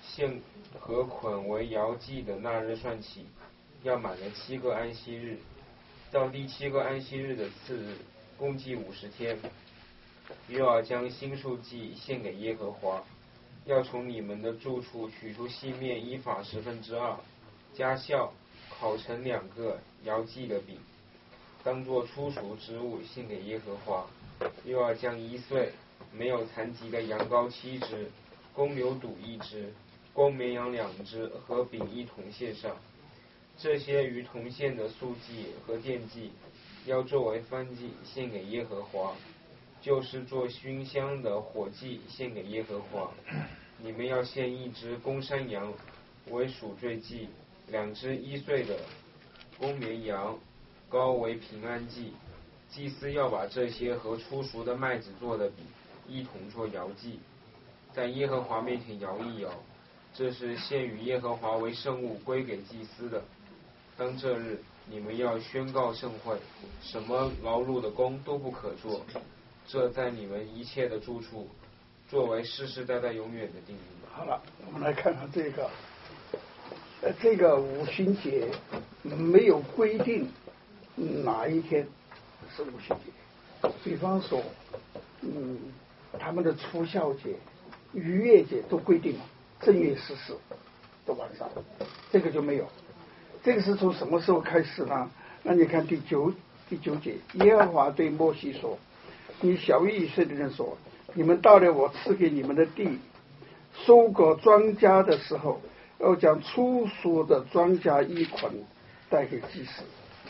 献和捆为摇祭的那日算起，要满了7个安息日，到第7个安息日的次日，共计50天。又要将新束祭献给耶和华，要从你们的住处取出细面1法2/10，加酵，烤成2个摇祭的饼，当作初熟之物献给耶和华。又要将1岁没有残疾的羊羔7只，公牛犊1只，公绵羊2只和饼一同献上。这些与同献的素祭和奠祭，要作为燔祭献给耶和华，就是做熏香的火祭献给耶和华。你们要献1只公山羊为赎罪祭，2只1岁的公绵羊羔为平安祭。祭司要把这些和初熟的麦子做的饼一同做摇祭，在耶和华面前摇一摇，这是献与耶和华为圣物，归给祭司的。当这日，你们要宣告盛会，什么劳碌的工都不可做，这在你们一切的住处，作为世世代代永远的定律。 好了，我们来看看这个五旬节没有规定哪一天是五旬节，比方说，他们的除酵节、逾越节都规定了正月14的晚上，这个就没有。这个是从什么时候开始呢？那你看第九节，耶和华对摩西说：“你小于1岁的人说，你们到了我赐给你们的地，收割庄稼的时候，要将初熟的庄稼1捆带给祭司。”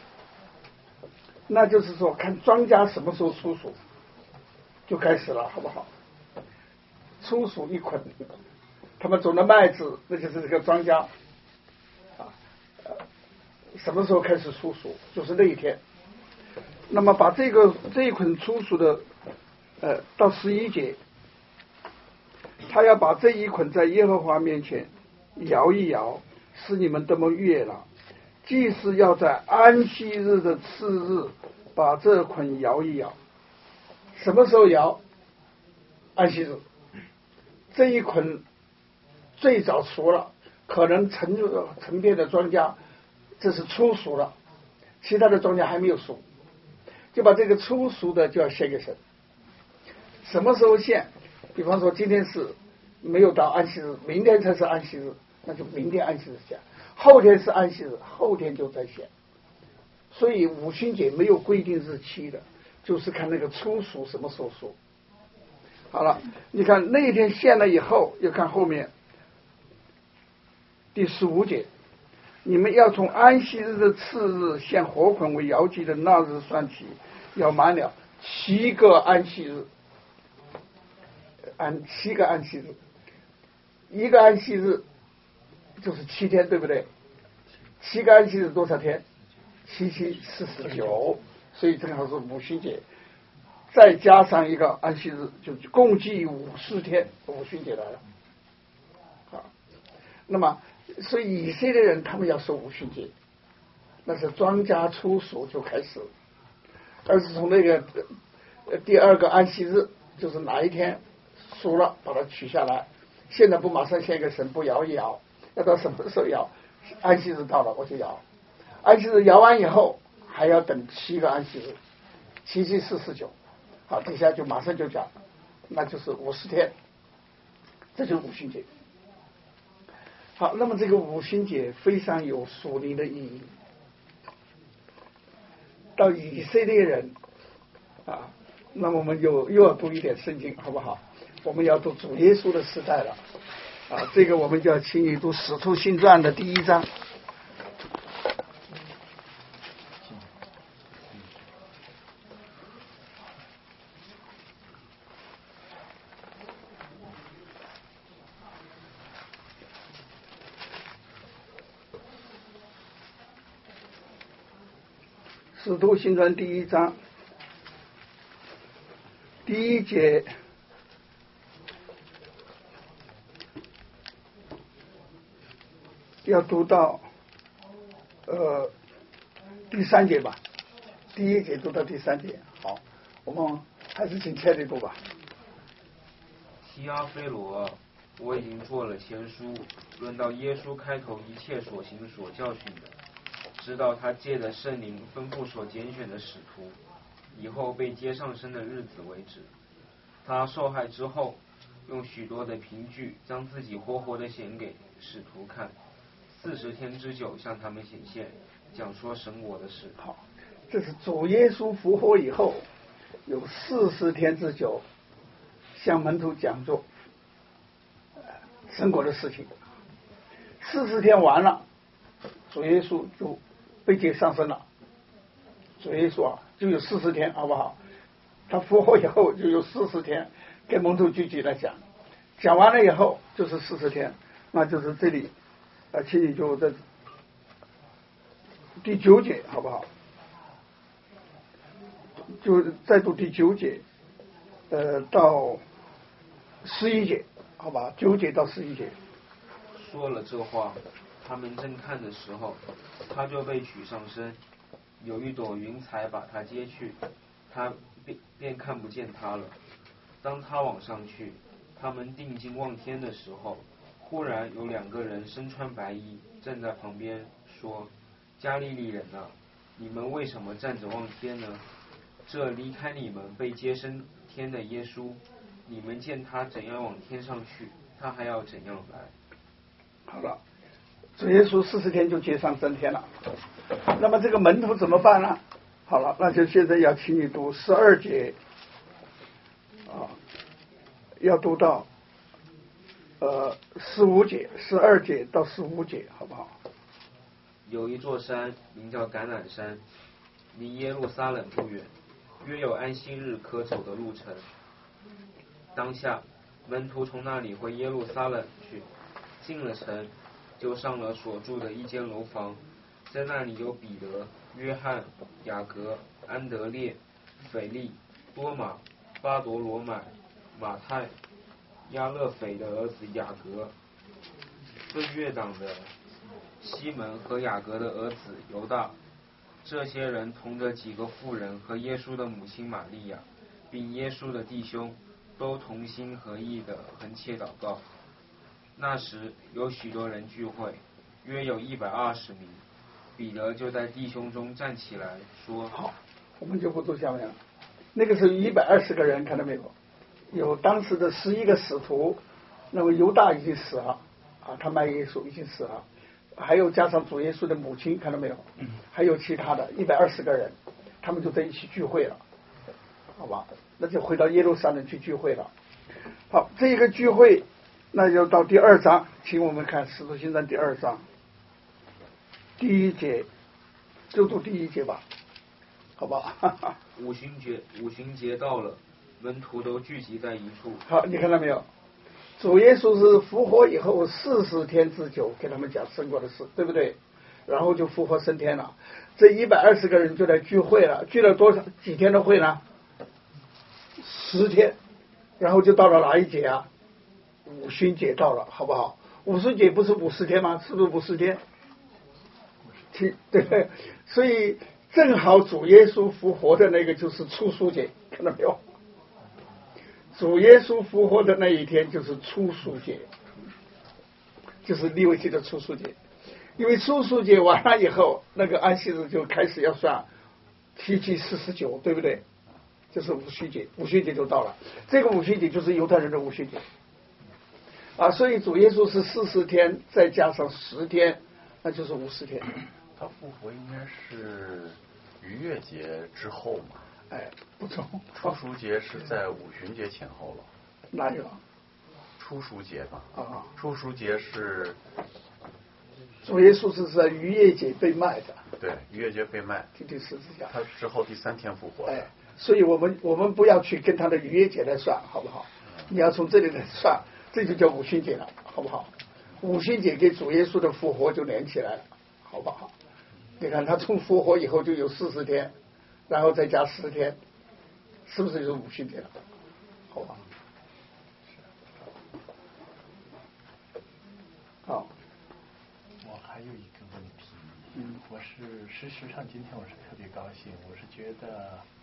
那就是说，看庄稼什么时候出熟，就开始了，好不好？初熟1捆，他们种的麦子，那就是这个庄稼啊，什么时候开始出熟，就是那一天。那么把这一捆出熟的，到11节，他要把这一捆在耶和华面前摇一摇，使你们得蒙悦纳。祭司要在安息日的次日把这捆摇一摇。什么时候摇？安息日。这一捆最早熟了，可能成片的庄稼这是初熟了，其他的庄稼还没有熟，就把这个初熟的就要献给神。什么时候献？比方说今天是没有到安息日，明天才是安息日，那就明天安息日献。后天是安息日，后天就再献。所以五旬节没有规定日期的，就是看那个初熟什么时候熟。好了，你看那一天献了以后，要看后面第15节，你们要从安息日的次日献活捆为摇祭的那日算起，要满了7个安息日，7个安息日，一个安息日就是7天，对不对？7个安息日多少天？7、7、49，所以正好是五旬节，再加上一个安息日，就共计50天，五旬节来了。好，那么所以以色列人他们要守五旬节，那是庄稼初熟就开始，而是从那个第2个安息日，就是哪一天熟了把它取下来。现在不马上献给神，不摇一摇，要到什么时候摇？安息日到了我就摇，安息日摇完以后还要等7个安息日，7、7、49。好，底下就马上就讲，那就是50天，这就是五旬节。好，那么这个五旬节非常有属灵的意义。到以色列人啊，那么我们又要读一点圣经，好不好？我们要读主耶稣的时代了啊，这个我们就要请你读《使徒行传》的第1章。使徒行传第1章第1节，要读到第3节吧，第1节读到第3节。好，我们还是请切里读吧。 西阿非罗我已经做了前书，论到耶稣开头一切所行所教训的，直到他借着圣灵吩咐所拣选的使徒，以后被接上升的日子为止。他受害之后，用许多的凭据将自己活活的显给使徒看，40天之久向他们显现，讲说神国的事。 好，这是主耶稣复活以后，有40天之久向门徒讲座神国的事情。40天完了，主耶稣就被接上升了。主耶稣就有40天，好不好？他复活以后就有40天跟门徒聚集来讲，讲完了以后就是40天，那就是这里请你就在第9节，好不好？就再读第9节，到11节，好吧？9节到11节。 说了这话，他们正看的时候，他就被举上升，有一朵云彩把他接去，他便看不见他了。当他往上去，他们定睛望天的时候，忽然有2个人身穿白衣站在旁边，说：加利利人啊，你们为什么站着望天呢？这离开你们被接升天的耶稣，你们见他怎样往天上去，他还要怎样来。 好了，主耶稣40天就接上升天了。那么这个门徒怎么办呢？好了，那就现在要请你读12节要读到15节，12节到15节，好不好？ 有一座山名叫橄榄山，离耶路撒冷不远，约有安息日可走的路程。当下门徒从那里回耶路撒冷去，进了城，就上了所住的一间楼房，在那里有彼得、约翰、雅各、安德烈、腓力、多马、巴夺罗买、马太、亚勒腓的儿子雅各、分月党的西门和雅各的儿子犹大。这些人同着几个妇人和耶稣的母亲玛利亚，并耶稣的弟兄，都同心合意的横切祷告。那时有许多人聚会，约有120名。彼得就在弟兄中站起来说： 好，我们就不读下面了。那个时候120个人，看到没有？有当时的11个使徒，那么犹大已经死了他卖耶稣已经死了，还有加上主耶稣的母亲，看到没有？还有其他的120个人，他们就在一起聚会了，好吧？那就回到耶路撒冷去聚会了。好，这一个聚会，那就到第2章，请我们看《使徒行传》第2章第1节，就读第1节吧，好不好？ 五旬节到了，门徒都聚集在一处。 好，你看到没有？主耶稣是复活以后40天之久给他们讲神国的事，对不对？然后就复活升天了。这120个人就来聚会了，聚了几天的会呢？10天。然后就到了哪一节啊？五旬节到了，好不好？五旬节不是50天吗？是不是50天？对，所以正好主耶稣复活的那个就是初熟节，看到没有？主耶稣复活的那一天就是初熟节，就是利未记的初熟节。因为初熟节完了以后，那个安息日就开始要算7期49，对不对？就是五旬节，五旬节就到了。这个五旬节就是犹太人的五旬节所以主耶稣是40天再加上10天，那就是50天。 他复活应该是逾越节之后嘛？ 不错。 初熟节是在五旬节前后了。 哪有？ 初熟节吧。初熟节是主耶稣是在逾越节被卖的。 对，逾越节被卖， 钉十字架。 他之后第3天复活的。 所以我们不要去跟他的逾越节来算，好不好？你要从这里来算，这就叫五旬节了，好不好？五旬节跟主耶稣的复活就连起来了，好不好？你看他从复活以后就有40天，然后再加10天，是不是就是五旬节了？好吧？好。 我还有一个问题，我是事实上今天我是特别高兴，我是觉得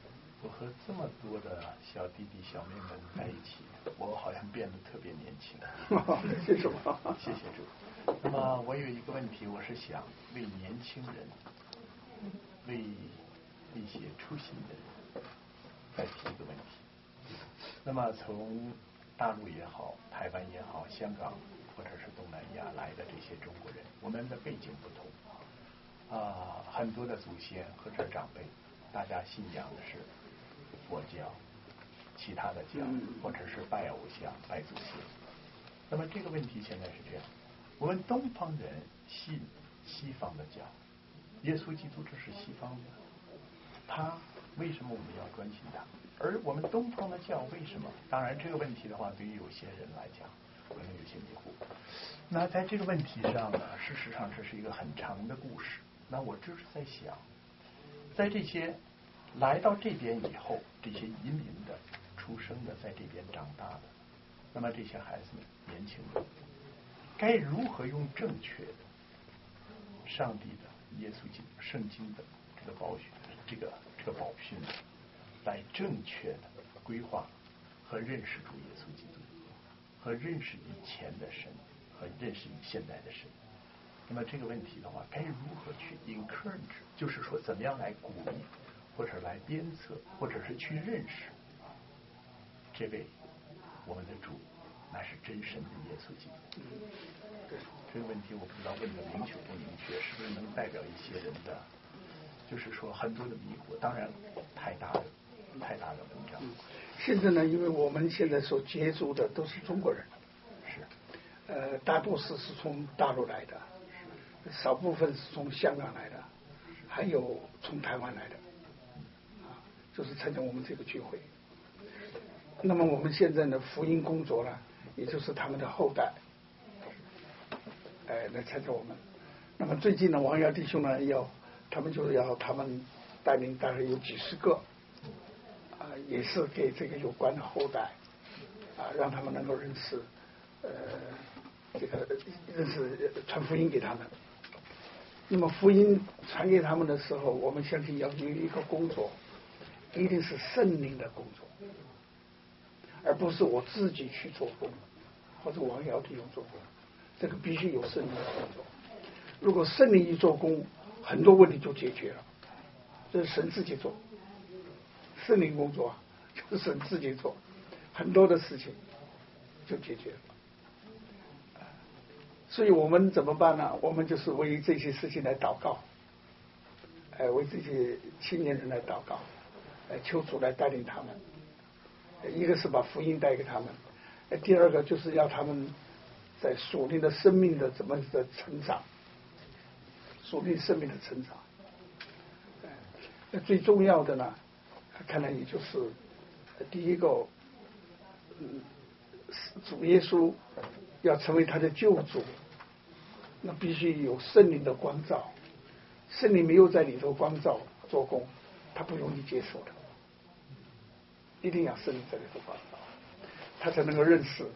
我和这么多的小弟弟小妹们在一起，我好像变得特别年轻。 谢谢主， 谢谢主。那么我有一个问题，我是想为年轻人，为那些初心的人再提一个问题。那么从大陆也好，台湾也好，香港或者是东南亚来的这些中国人，我们的背景不同很多的祖先或者长辈，大家信仰的是佛教、其他的教，或者是拜偶像、拜祖先。那么这个问题现在是这样：我们东方人信西方的教，耶稣基督这是西方的，他为什么我们要关心他？而我们东方的教为什么？当然这个问题的话，对于有些人来讲可能有些迷糊。那在这个问题上呢，事实上这是一个很长的故事。那我就是在想，在这些来到这边以后，这些移民的、出生的，在这边长大的，那么这些孩子们、年轻人，该如何用正确的上帝的、耶稣基督、圣经的这个宝训来正确的规划和认识主耶稣基督，和认识以前的神，和认识现在的神。那么这个问题的话，该如何去 encourage， 就是说怎么样来鼓励，或者来鞭策，或者是去认识这位我们的主，那是真神的耶稣基督。这个问题我不知道问的明确不明确，是不是能代表一些人的，就是说很多的迷惑，当然太大的文章。 现在呢，因为我们现在所接触的都是中国人， 是， 大多数是从大陆来的，少部分是从香港来的，还有从台湾来的，就是参加我们这个聚会。那么我们现在的福音工作呢，也就是他们的后代，来参加我们。那么最近呢，王耀弟兄呢他们就是要他们带领大概有几十个，也是给这个有关的后代，让他们能够认识，传福音给他们。那么福音传给他们的时候，我们相信要有一个工作，一定是圣灵的工作，而不是我自己去做工，或者王耀弟兄做工，这个必须有圣灵的工作。如果圣灵一做工，很多问题就解决了，这是神自己做。圣灵工作就是神自己做，很多的事情就解决了。所以我们怎么办呢？我们就是为这些事情来祷告，为这些青年人来祷告，求主来带领他们。一个是把福音带给他们，第二个就是要他们在属灵的生命的怎么的成长，属灵生命的成长。最重要的呢，看来也就是第一个，主耶稣要成为他的救主，那必须有圣灵的光照，圣灵没有在里头光照做工，他不容易接受的，一定要圣灵在里头光照，他才能够认识，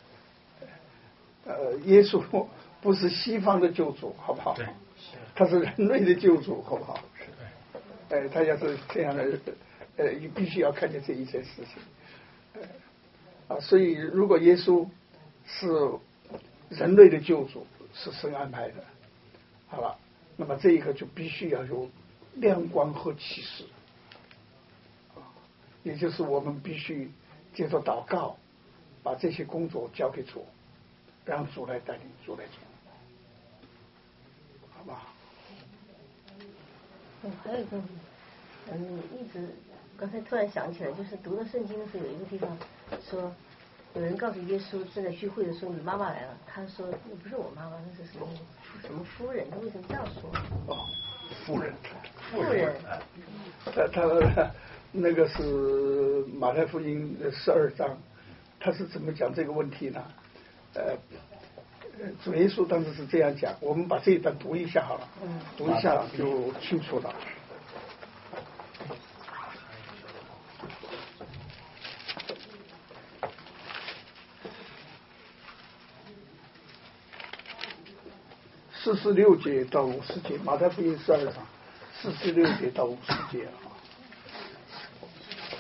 耶稣不是西方的救主，好不好？ 对， 他是人类的救主，好不好？他要是这样的，你必须要看见这一件事情，所以如果耶稣是人类的救主，是神安排的，好了，那么这一个就必须要有亮光和启示，也就是我们必须接着祷告，把这些工作交给主，让主来带领，主来做，好不好？ 还有一个，一直刚才突然想起来，就是读到圣经的时候，有一个地方说，有人告诉耶稣正在聚会的时候，你妈妈来了。他说那不是我妈妈，那是什么夫人？他为什么这样说？ 妇人。 他那个是马太福音12章，他是怎么讲这个问题呢？主耶稣当时是这样讲，我们把这一段读一下好了，读一下就清楚了。46节到50节，马太福音12章46节到50节啊。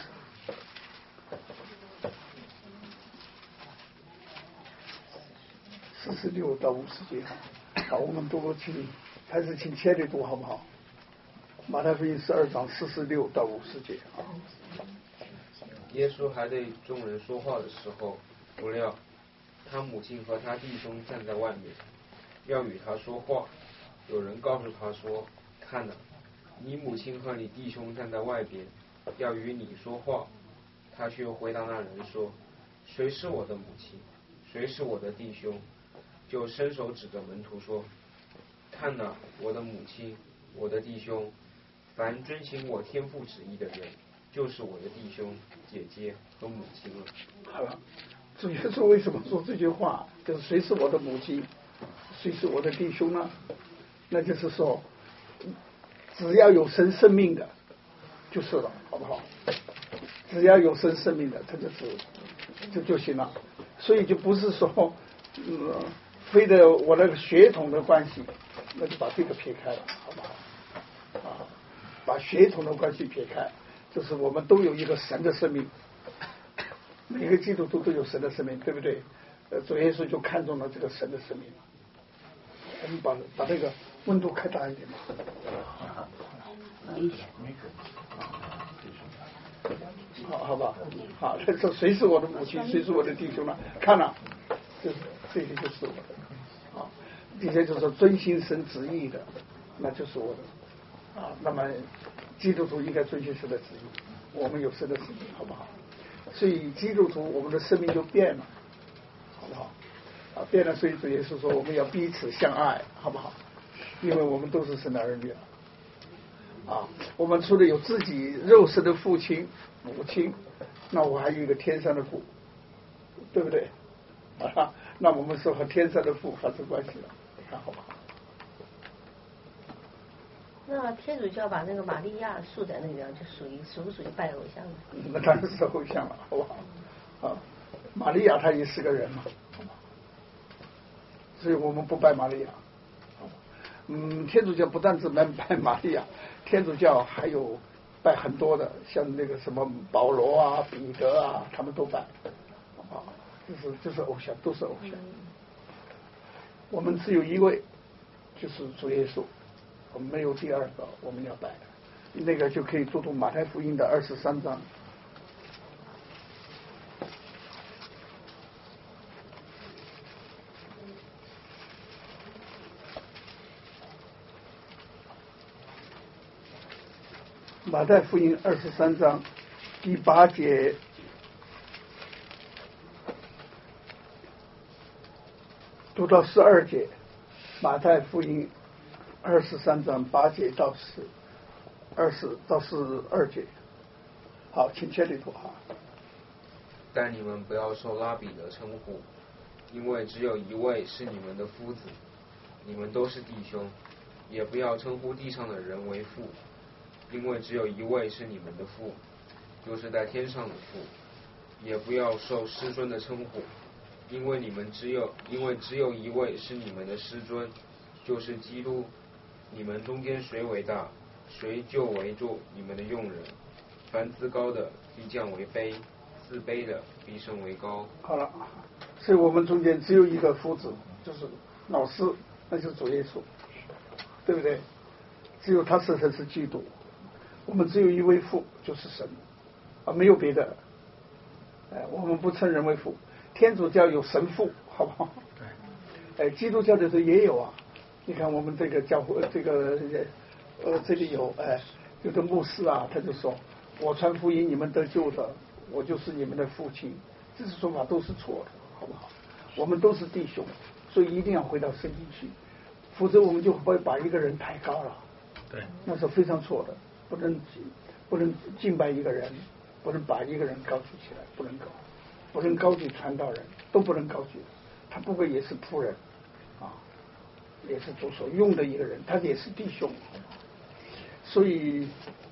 46到50节哈。好，我们读还是请切里读好不好？马太福音12章46到50节啊。 耶稣还对众人说话的时候，不料他母亲和他弟兄站在外面，要与他说话。有人告诉他说：“看哪，你母亲和你弟兄站在外边，要与你说话。”他却回答那人说：“谁是我的母亲？谁是我的弟兄？”就伸手指着门徒说：“看哪，我的母亲，我的弟兄。凡遵行我天父旨意的人，就是我的弟兄、姐姐和母亲了。” 好了，主耶稣为什么说这句话？就是谁是我的母亲，谁是我的弟兄呢？那就是说，只要有生生命的，就是了，好不好？只要有生命的，它就行了。所以就不是说，非得我那个血统的关系，那就把这个撇开了，好不好？啊，把血统的关系撇开，就是我们都有一个神的生命，每个基督徒都有神的生命，对不对？主耶稣就看中了这个神的生命。我们把这个温度开大一点吧。好吧，好，这谁是我的母亲，谁是我的弟兄呢？看了，这些就是我的啊，这些就是遵行神旨意的，那就是我的啊。那么基督徒应该遵行神的旨意，我们有神的旨意，好不好？所以基督徒我们的生命就变了，好不好？啊，变了，所以主耶稣说我们要彼此相爱，好不好？因为我们都是神的儿女了。啊，我们除了有自己肉身的父亲、母亲，那我还有一个天上的父，对不对？啊，那我们是和天上的父发生关系了，看好吧？ 那天主教把那个玛利亚竖在那个地方，就属不属于拜偶像呢？ 那当然是偶像了，好不好？啊，玛利亚她也是个人嘛，所以我们不拜玛利亚。天主教不但只拜玛利亚，天主教还有拜很多的，像那个什么保罗啊、彼得啊，他们都拜，啊，就是偶像，都是偶像。我们只有一位，就是主耶稣，我们没有第二个我们要拜的，那个就可以读马太福音的23章。马太福音23章第8节，读到12节。马太福音23章8节到20到42节。好，请切里读哈。 但你们不要受拉比的称呼，因为只有一位是你们的夫子，你们都是弟兄。也不要称呼地上的人为父，因为只有一位是你们的父，就是在天上的父。也不要受师尊的称呼，因为只有一位是你们的师尊，就是基督。你们中间谁为大，谁就为做你们的用人。凡自高的必降为卑，自卑的必升为高。 好了，所以我们中间只有一个夫子，就是老师，那就是主耶稣，对不对？只有他是基督。我们只有一位父，就是神，啊，没有别的。我们不称人为父。天主教有神父，好不好？基督教的时候也有啊。你看我们这个教会，这里有有的牧师啊，他就说：“我传福音，你们得救的，我就是你们的父亲。”这些说法都是错的，好不好？我们都是弟兄，所以一定要回到圣经去，否则我们就会把一个人抬高了。 对， 那是非常错的，不能敬拜一个人，不能把一个人高举起来，不能高举传道人，都不能高举。他不过也是仆人啊，也是主所用的一个人，他也是弟兄。所以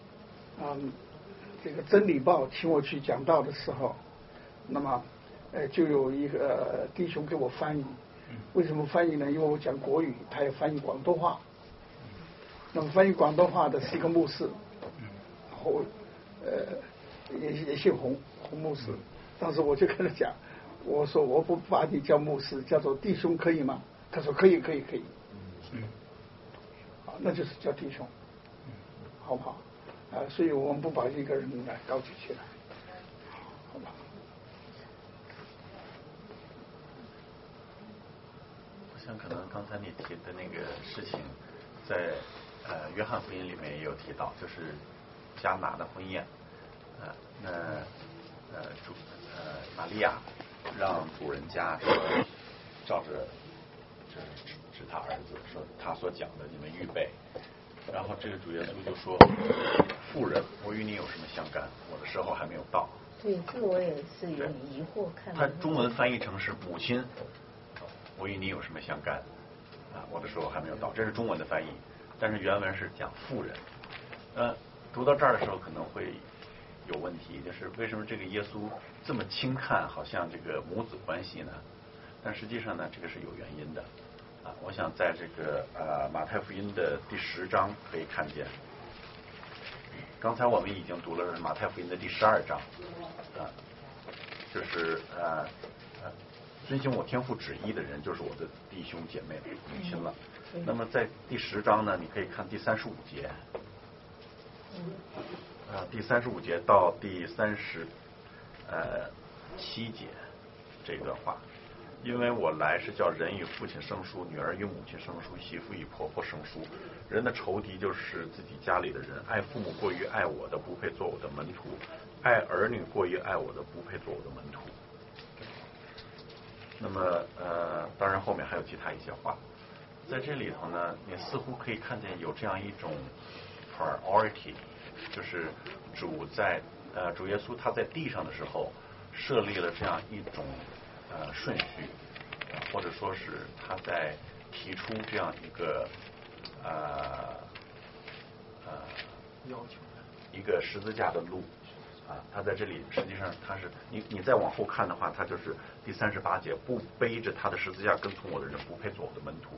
这个真理报请我去讲道的时候，那么就有一个弟兄给我翻译。为什么翻译呢？因为我讲国语，他也翻译广东话。那么翻译广东话的是一个牧师，然后也姓洪牧师。当时我就跟他讲， 我说我不把你叫牧师，叫做弟兄可以吗？他说可以。好，那就是叫弟兄，好不好？所以我们不把一个人来高举起来，好吧？ 我想可能刚才你提的那个事情，在约翰福音里面也有提到，就是迦拿的婚宴，玛利亚让主人家说照着指他儿子说他所讲的你们预备，然后这个主耶稣就说妇人我与你有什么相干，我的时候还没有到。 对，这个我也是有疑惑看。 他中文翻译成是母亲我与你有什么相干我的时候还没有到，这是中文的翻译，但是原文是讲妇人。读到这儿的时候可能会有问题，就是为什么这个耶稣这么轻看好像这个母子关系呢？但实际上呢，这个是有原因的我想在这个马太福音的第10章可以看见，刚才我们已经读了马太福音的第12章就是遵行我天父旨意的人就是我的弟兄姐妹母亲了。那么在第10章呢，你可以看第35节第35节到第37节这段话，因为我来是叫人与父亲生疏，女儿与母亲生疏，媳妇与婆婆生疏。人的仇敌就是自己家里的人，爱父母过于爱我的，不配做我的门徒；爱儿女过于爱我的，不配做我的门徒。那么当然后面还有其他一些话，在这里头呢，你似乎可以看见有这样一种 priority， 就是主耶稣他在地上的时候设立了这样一种顺序，或者说是他在提出这样一个要求一个十字架的路他在这里实际上他是你再往后看的话，他就是第38节，不背着他的十字架跟从我的人不配做我的门徒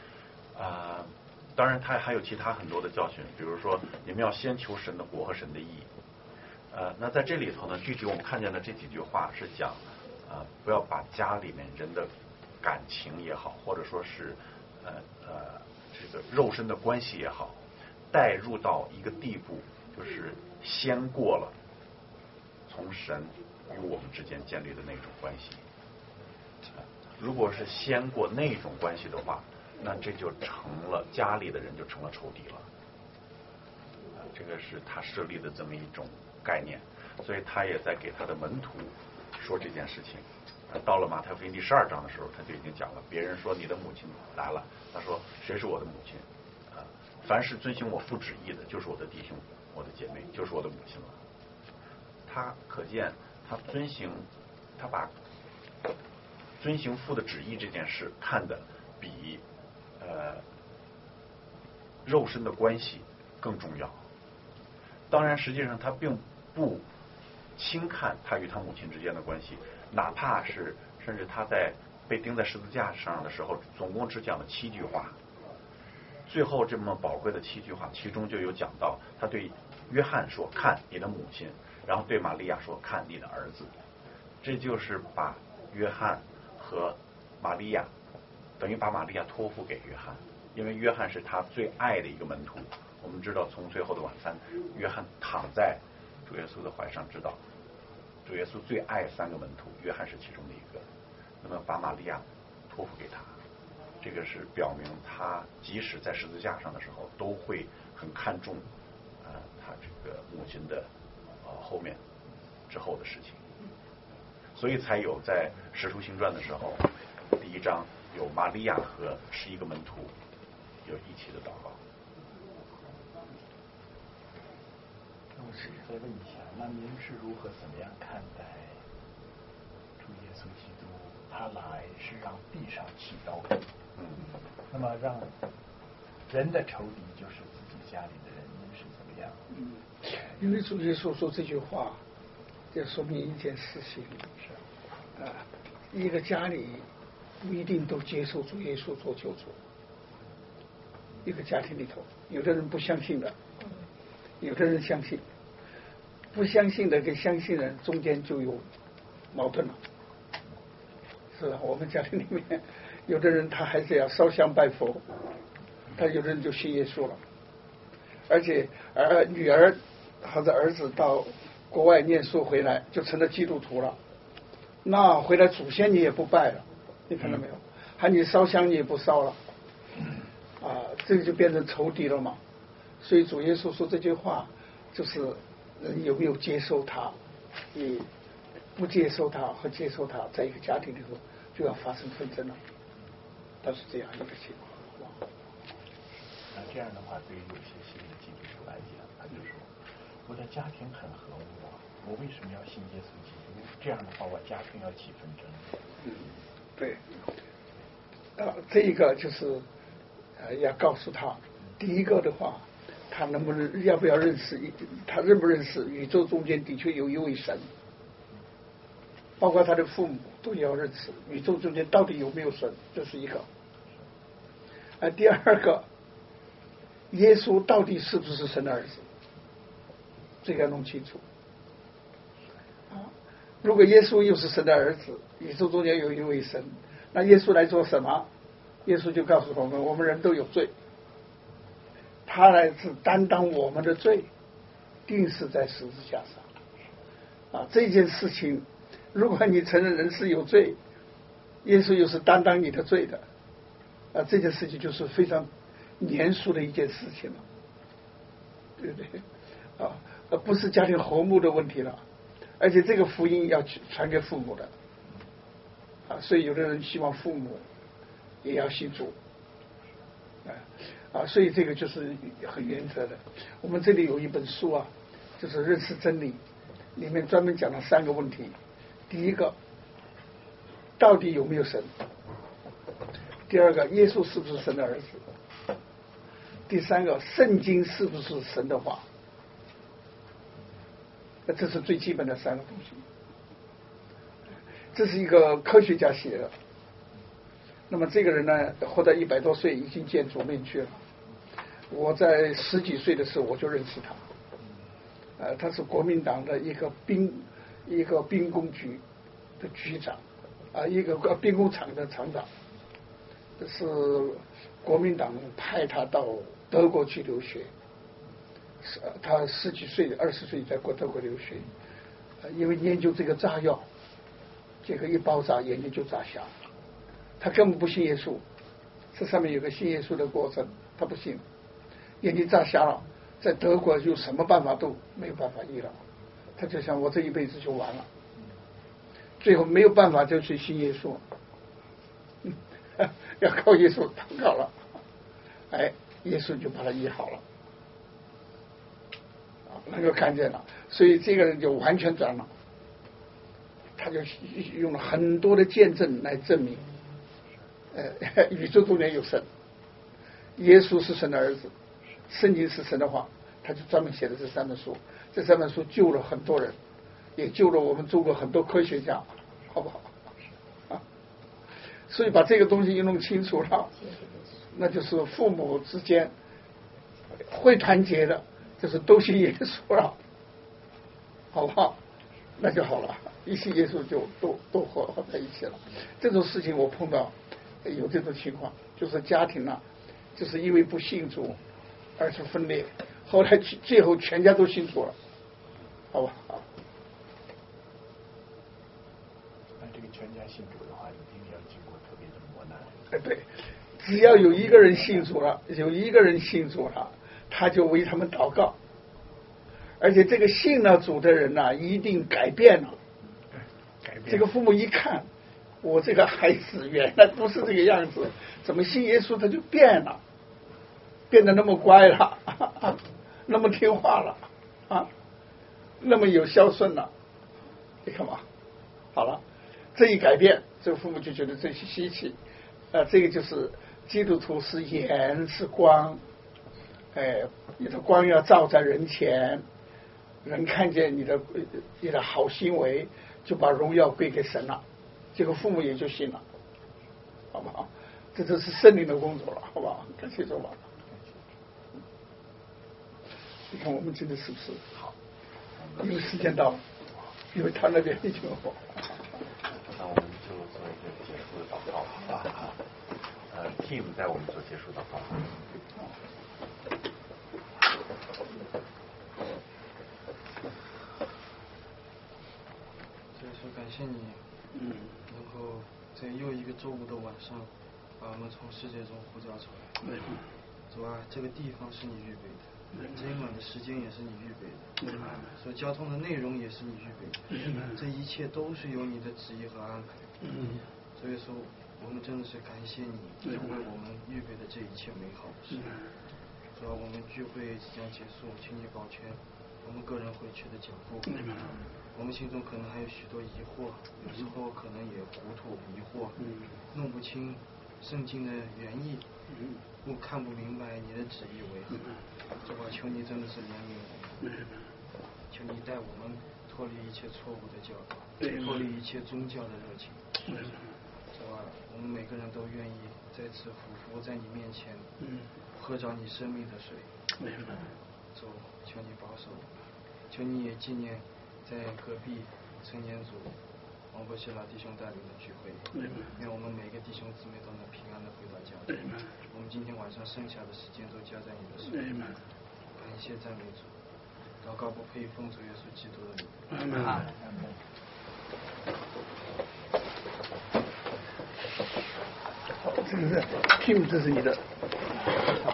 当然他还有其他很多的教训，比如说你们要先求神的国和神的义那在这里头呢，具体我们看见的这几句话是讲不要把家里面人的感情也好，或者说是这个肉身的关系也好，带入到一个地步，就是先过了从神与我们之间建立的那种关系如果是先过那种关系的话，那这就成了家里的人就成了仇敌了这个是他设立的这么一种概念，所以他也在给他的门徒说这件事情到了马太福音第12章的时候，他就已经讲了，别人说你的母亲来了，他说谁是我的母亲凡是遵行我父旨意的，就是我的弟兄我的姐妹，就是我的母亲了。他可见他把遵行父的旨意这件事看得比肉身的关系更重要。当然实际上他并不轻看他与他母亲之间的关系，哪怕是甚至他在被钉在十字架上的时候总共只讲了7句话，最后这么宝贵的7句话其中就有讲到他对约翰说看你的母亲，然后对玛利亚说看你的儿子，这就是把约翰和玛利亚等于把玛利亚托付给约翰，因为约翰是他最爱的一个门徒。我们知道从最后的晚餐，约翰躺在主耶稣的怀上，知道主耶稣最爱3个门徒，约翰是其中的一个，那么把玛利亚托付给他，这个是表明他即使在十字架上的时候都会很看重他这个母亲的后面之后的事情，所以才有在使徒行传的时候第1章有玛利亚和11个门徒有一起的祷告。 我是再问一下，那您是如何怎么样看待主耶稣基督他来是让地上起刀的那么让人的仇敌就是自己家里的人，您是怎么样因为主耶稣说这句话就说明一件事情一个家里不一定都接受主耶稣做救主，一个家庭里头有的人不相信的，有的人相信，不相信的跟相信人中间就有矛盾了是吧？我们家庭里面，有的人他还是要烧香拜佛，他有的人就信耶稣了，而且女儿或者儿子到国外念书回来就成了基督徒了，那回来祖先你也不拜了，你看到没有？喊你烧香你也不烧了，这个就变成仇敌了嘛。所以主耶稣说这句话，就是人有没有接受他，你不接受他和接受他，在一个家庭里头就要发生纷争了，它是这样一个情况。 那这样的话，对于有些新的基督徒来讲，他就说我的家庭很和睦啊，我为什么要信耶稣基督？这样的话，我家庭要起纷争。 对，这一个就是要告诉他，第一个的话，他能不能要不要认识，他认不认识宇宙中间的确有一位神，包括他的父母都要认识宇宙中间到底有没有神，这是一个。第二个，耶稣到底是不是神的儿子，这个要弄清楚。如果耶稣又是神的儿子，宇宙中间有一位神，那耶稣来做什么？耶稣就告诉我们，我们人都有罪，他来自担当我们的罪，钉死在十字架上。这件事情，如果你承认人是有罪，耶稣又是担当你的罪的，这件事情就是非常严肃的一件事情了，对不对？不是家庭和睦的问题了，而且这个福音要传给父母的，所以有的人希望父母也要信主，所以这个就是很原则的。我们这里有一本书啊，就是认识真理，里面专门讲了3个问题。第一个，到底有没有神？第二个，耶稣是不是神的儿子？第三个，圣经是不是神的话？这是最基本的3个东西。这是一个科学家写的。那么这个人呢，活到100多岁，已经见主面去了。我在10几岁的时候我就认识他，他是国民党的一个兵工局的局长，一个兵工厂的厂长，是国民党派他到德国去留学。他10几岁20岁在德国留学，因为研究这个炸药，这个一爆炸眼睛就炸瞎，他根本不信耶稣，这上面有个信耶稣的过程，他不信，眼睛炸瞎了，在德国就什么办法都没有办法医了，他就想我这一辈子就完了，最后没有办法就去信耶稣，要靠耶稣祷告了，耶稣就把他医好了，能够看见了，所以这个人就完全转了，他就用了很多的见证来证明，宇宙中间有神，耶稣是神的儿子，圣经是神的话，他就专门写的这3本书，这3本书救了很多人，也救了我们中国很多科学家，好不好？所以把这个东西一弄清楚了，那就是父母之间会团结的，就是都信耶稣了，好不好？那就好了，一信耶稣就都合在一起了。这种事情我碰到有这种情况，就是家庭啊，就是因为不信主而是分裂，后来最后全家都信主了，好吧？ 那这个全家信主的话，一定要经过特别的磨难。 对，只要有一个人信主了，他就为他们祷告，而且这个信了主的人呢，一定改变了。这个父母一看，我这个孩子原来不是这个样子，怎么信耶稣他就变了，变得那么乖了，那么听话了，那么有孝顺了，你看吧，好了，这一改变，这个父母就觉得这些稀奇，这个就是基督徒是盐是光，你的光要照在人前，人看见你的好行为，就把荣耀归给神了，这个父母也就信了，好不好？这就是圣灵的工作了，好不好？感谢主吧。你看我们今天是不是好？因为时间到了，因为他那边已经好。 那我们就做一个结束。 Kim 带我们做结束祷告。 说感谢你，能够在又一个周五的晚上，把我们从世界中呼召出来。主啊，这个地方是你预备的，这一晚的时间也是你预备的，所交通的内容也是你预备的，这一切都是有你的旨意和安排。所以说，我们真的是感谢你为我们预备的这一切美好的事。主啊，我们聚会即将结束，请你保全我们个人回去的脚步。我们心中可能还有许多疑惑，有时候可能也糊涂迷惑，弄不清圣经的原意，看不明白你的旨意为何。主啊，求你真的是怜悯我们，求你带我们脱离一切错误的教导，脱离一切宗教的热情。主啊，我们每个人都愿意再次俯伏在你面前，喝着你生命的水。主，求你保守，求你也纪念在隔壁成年组王伯希拉弟兄带领的聚会，愿我们每个弟兄姊妹都能平安的回到家中。我们今天晚上剩下的时间都交在你的手里。感谢赞美主，祷告不配奉主耶稣基督的名。 这个是 Kim， 这是你的。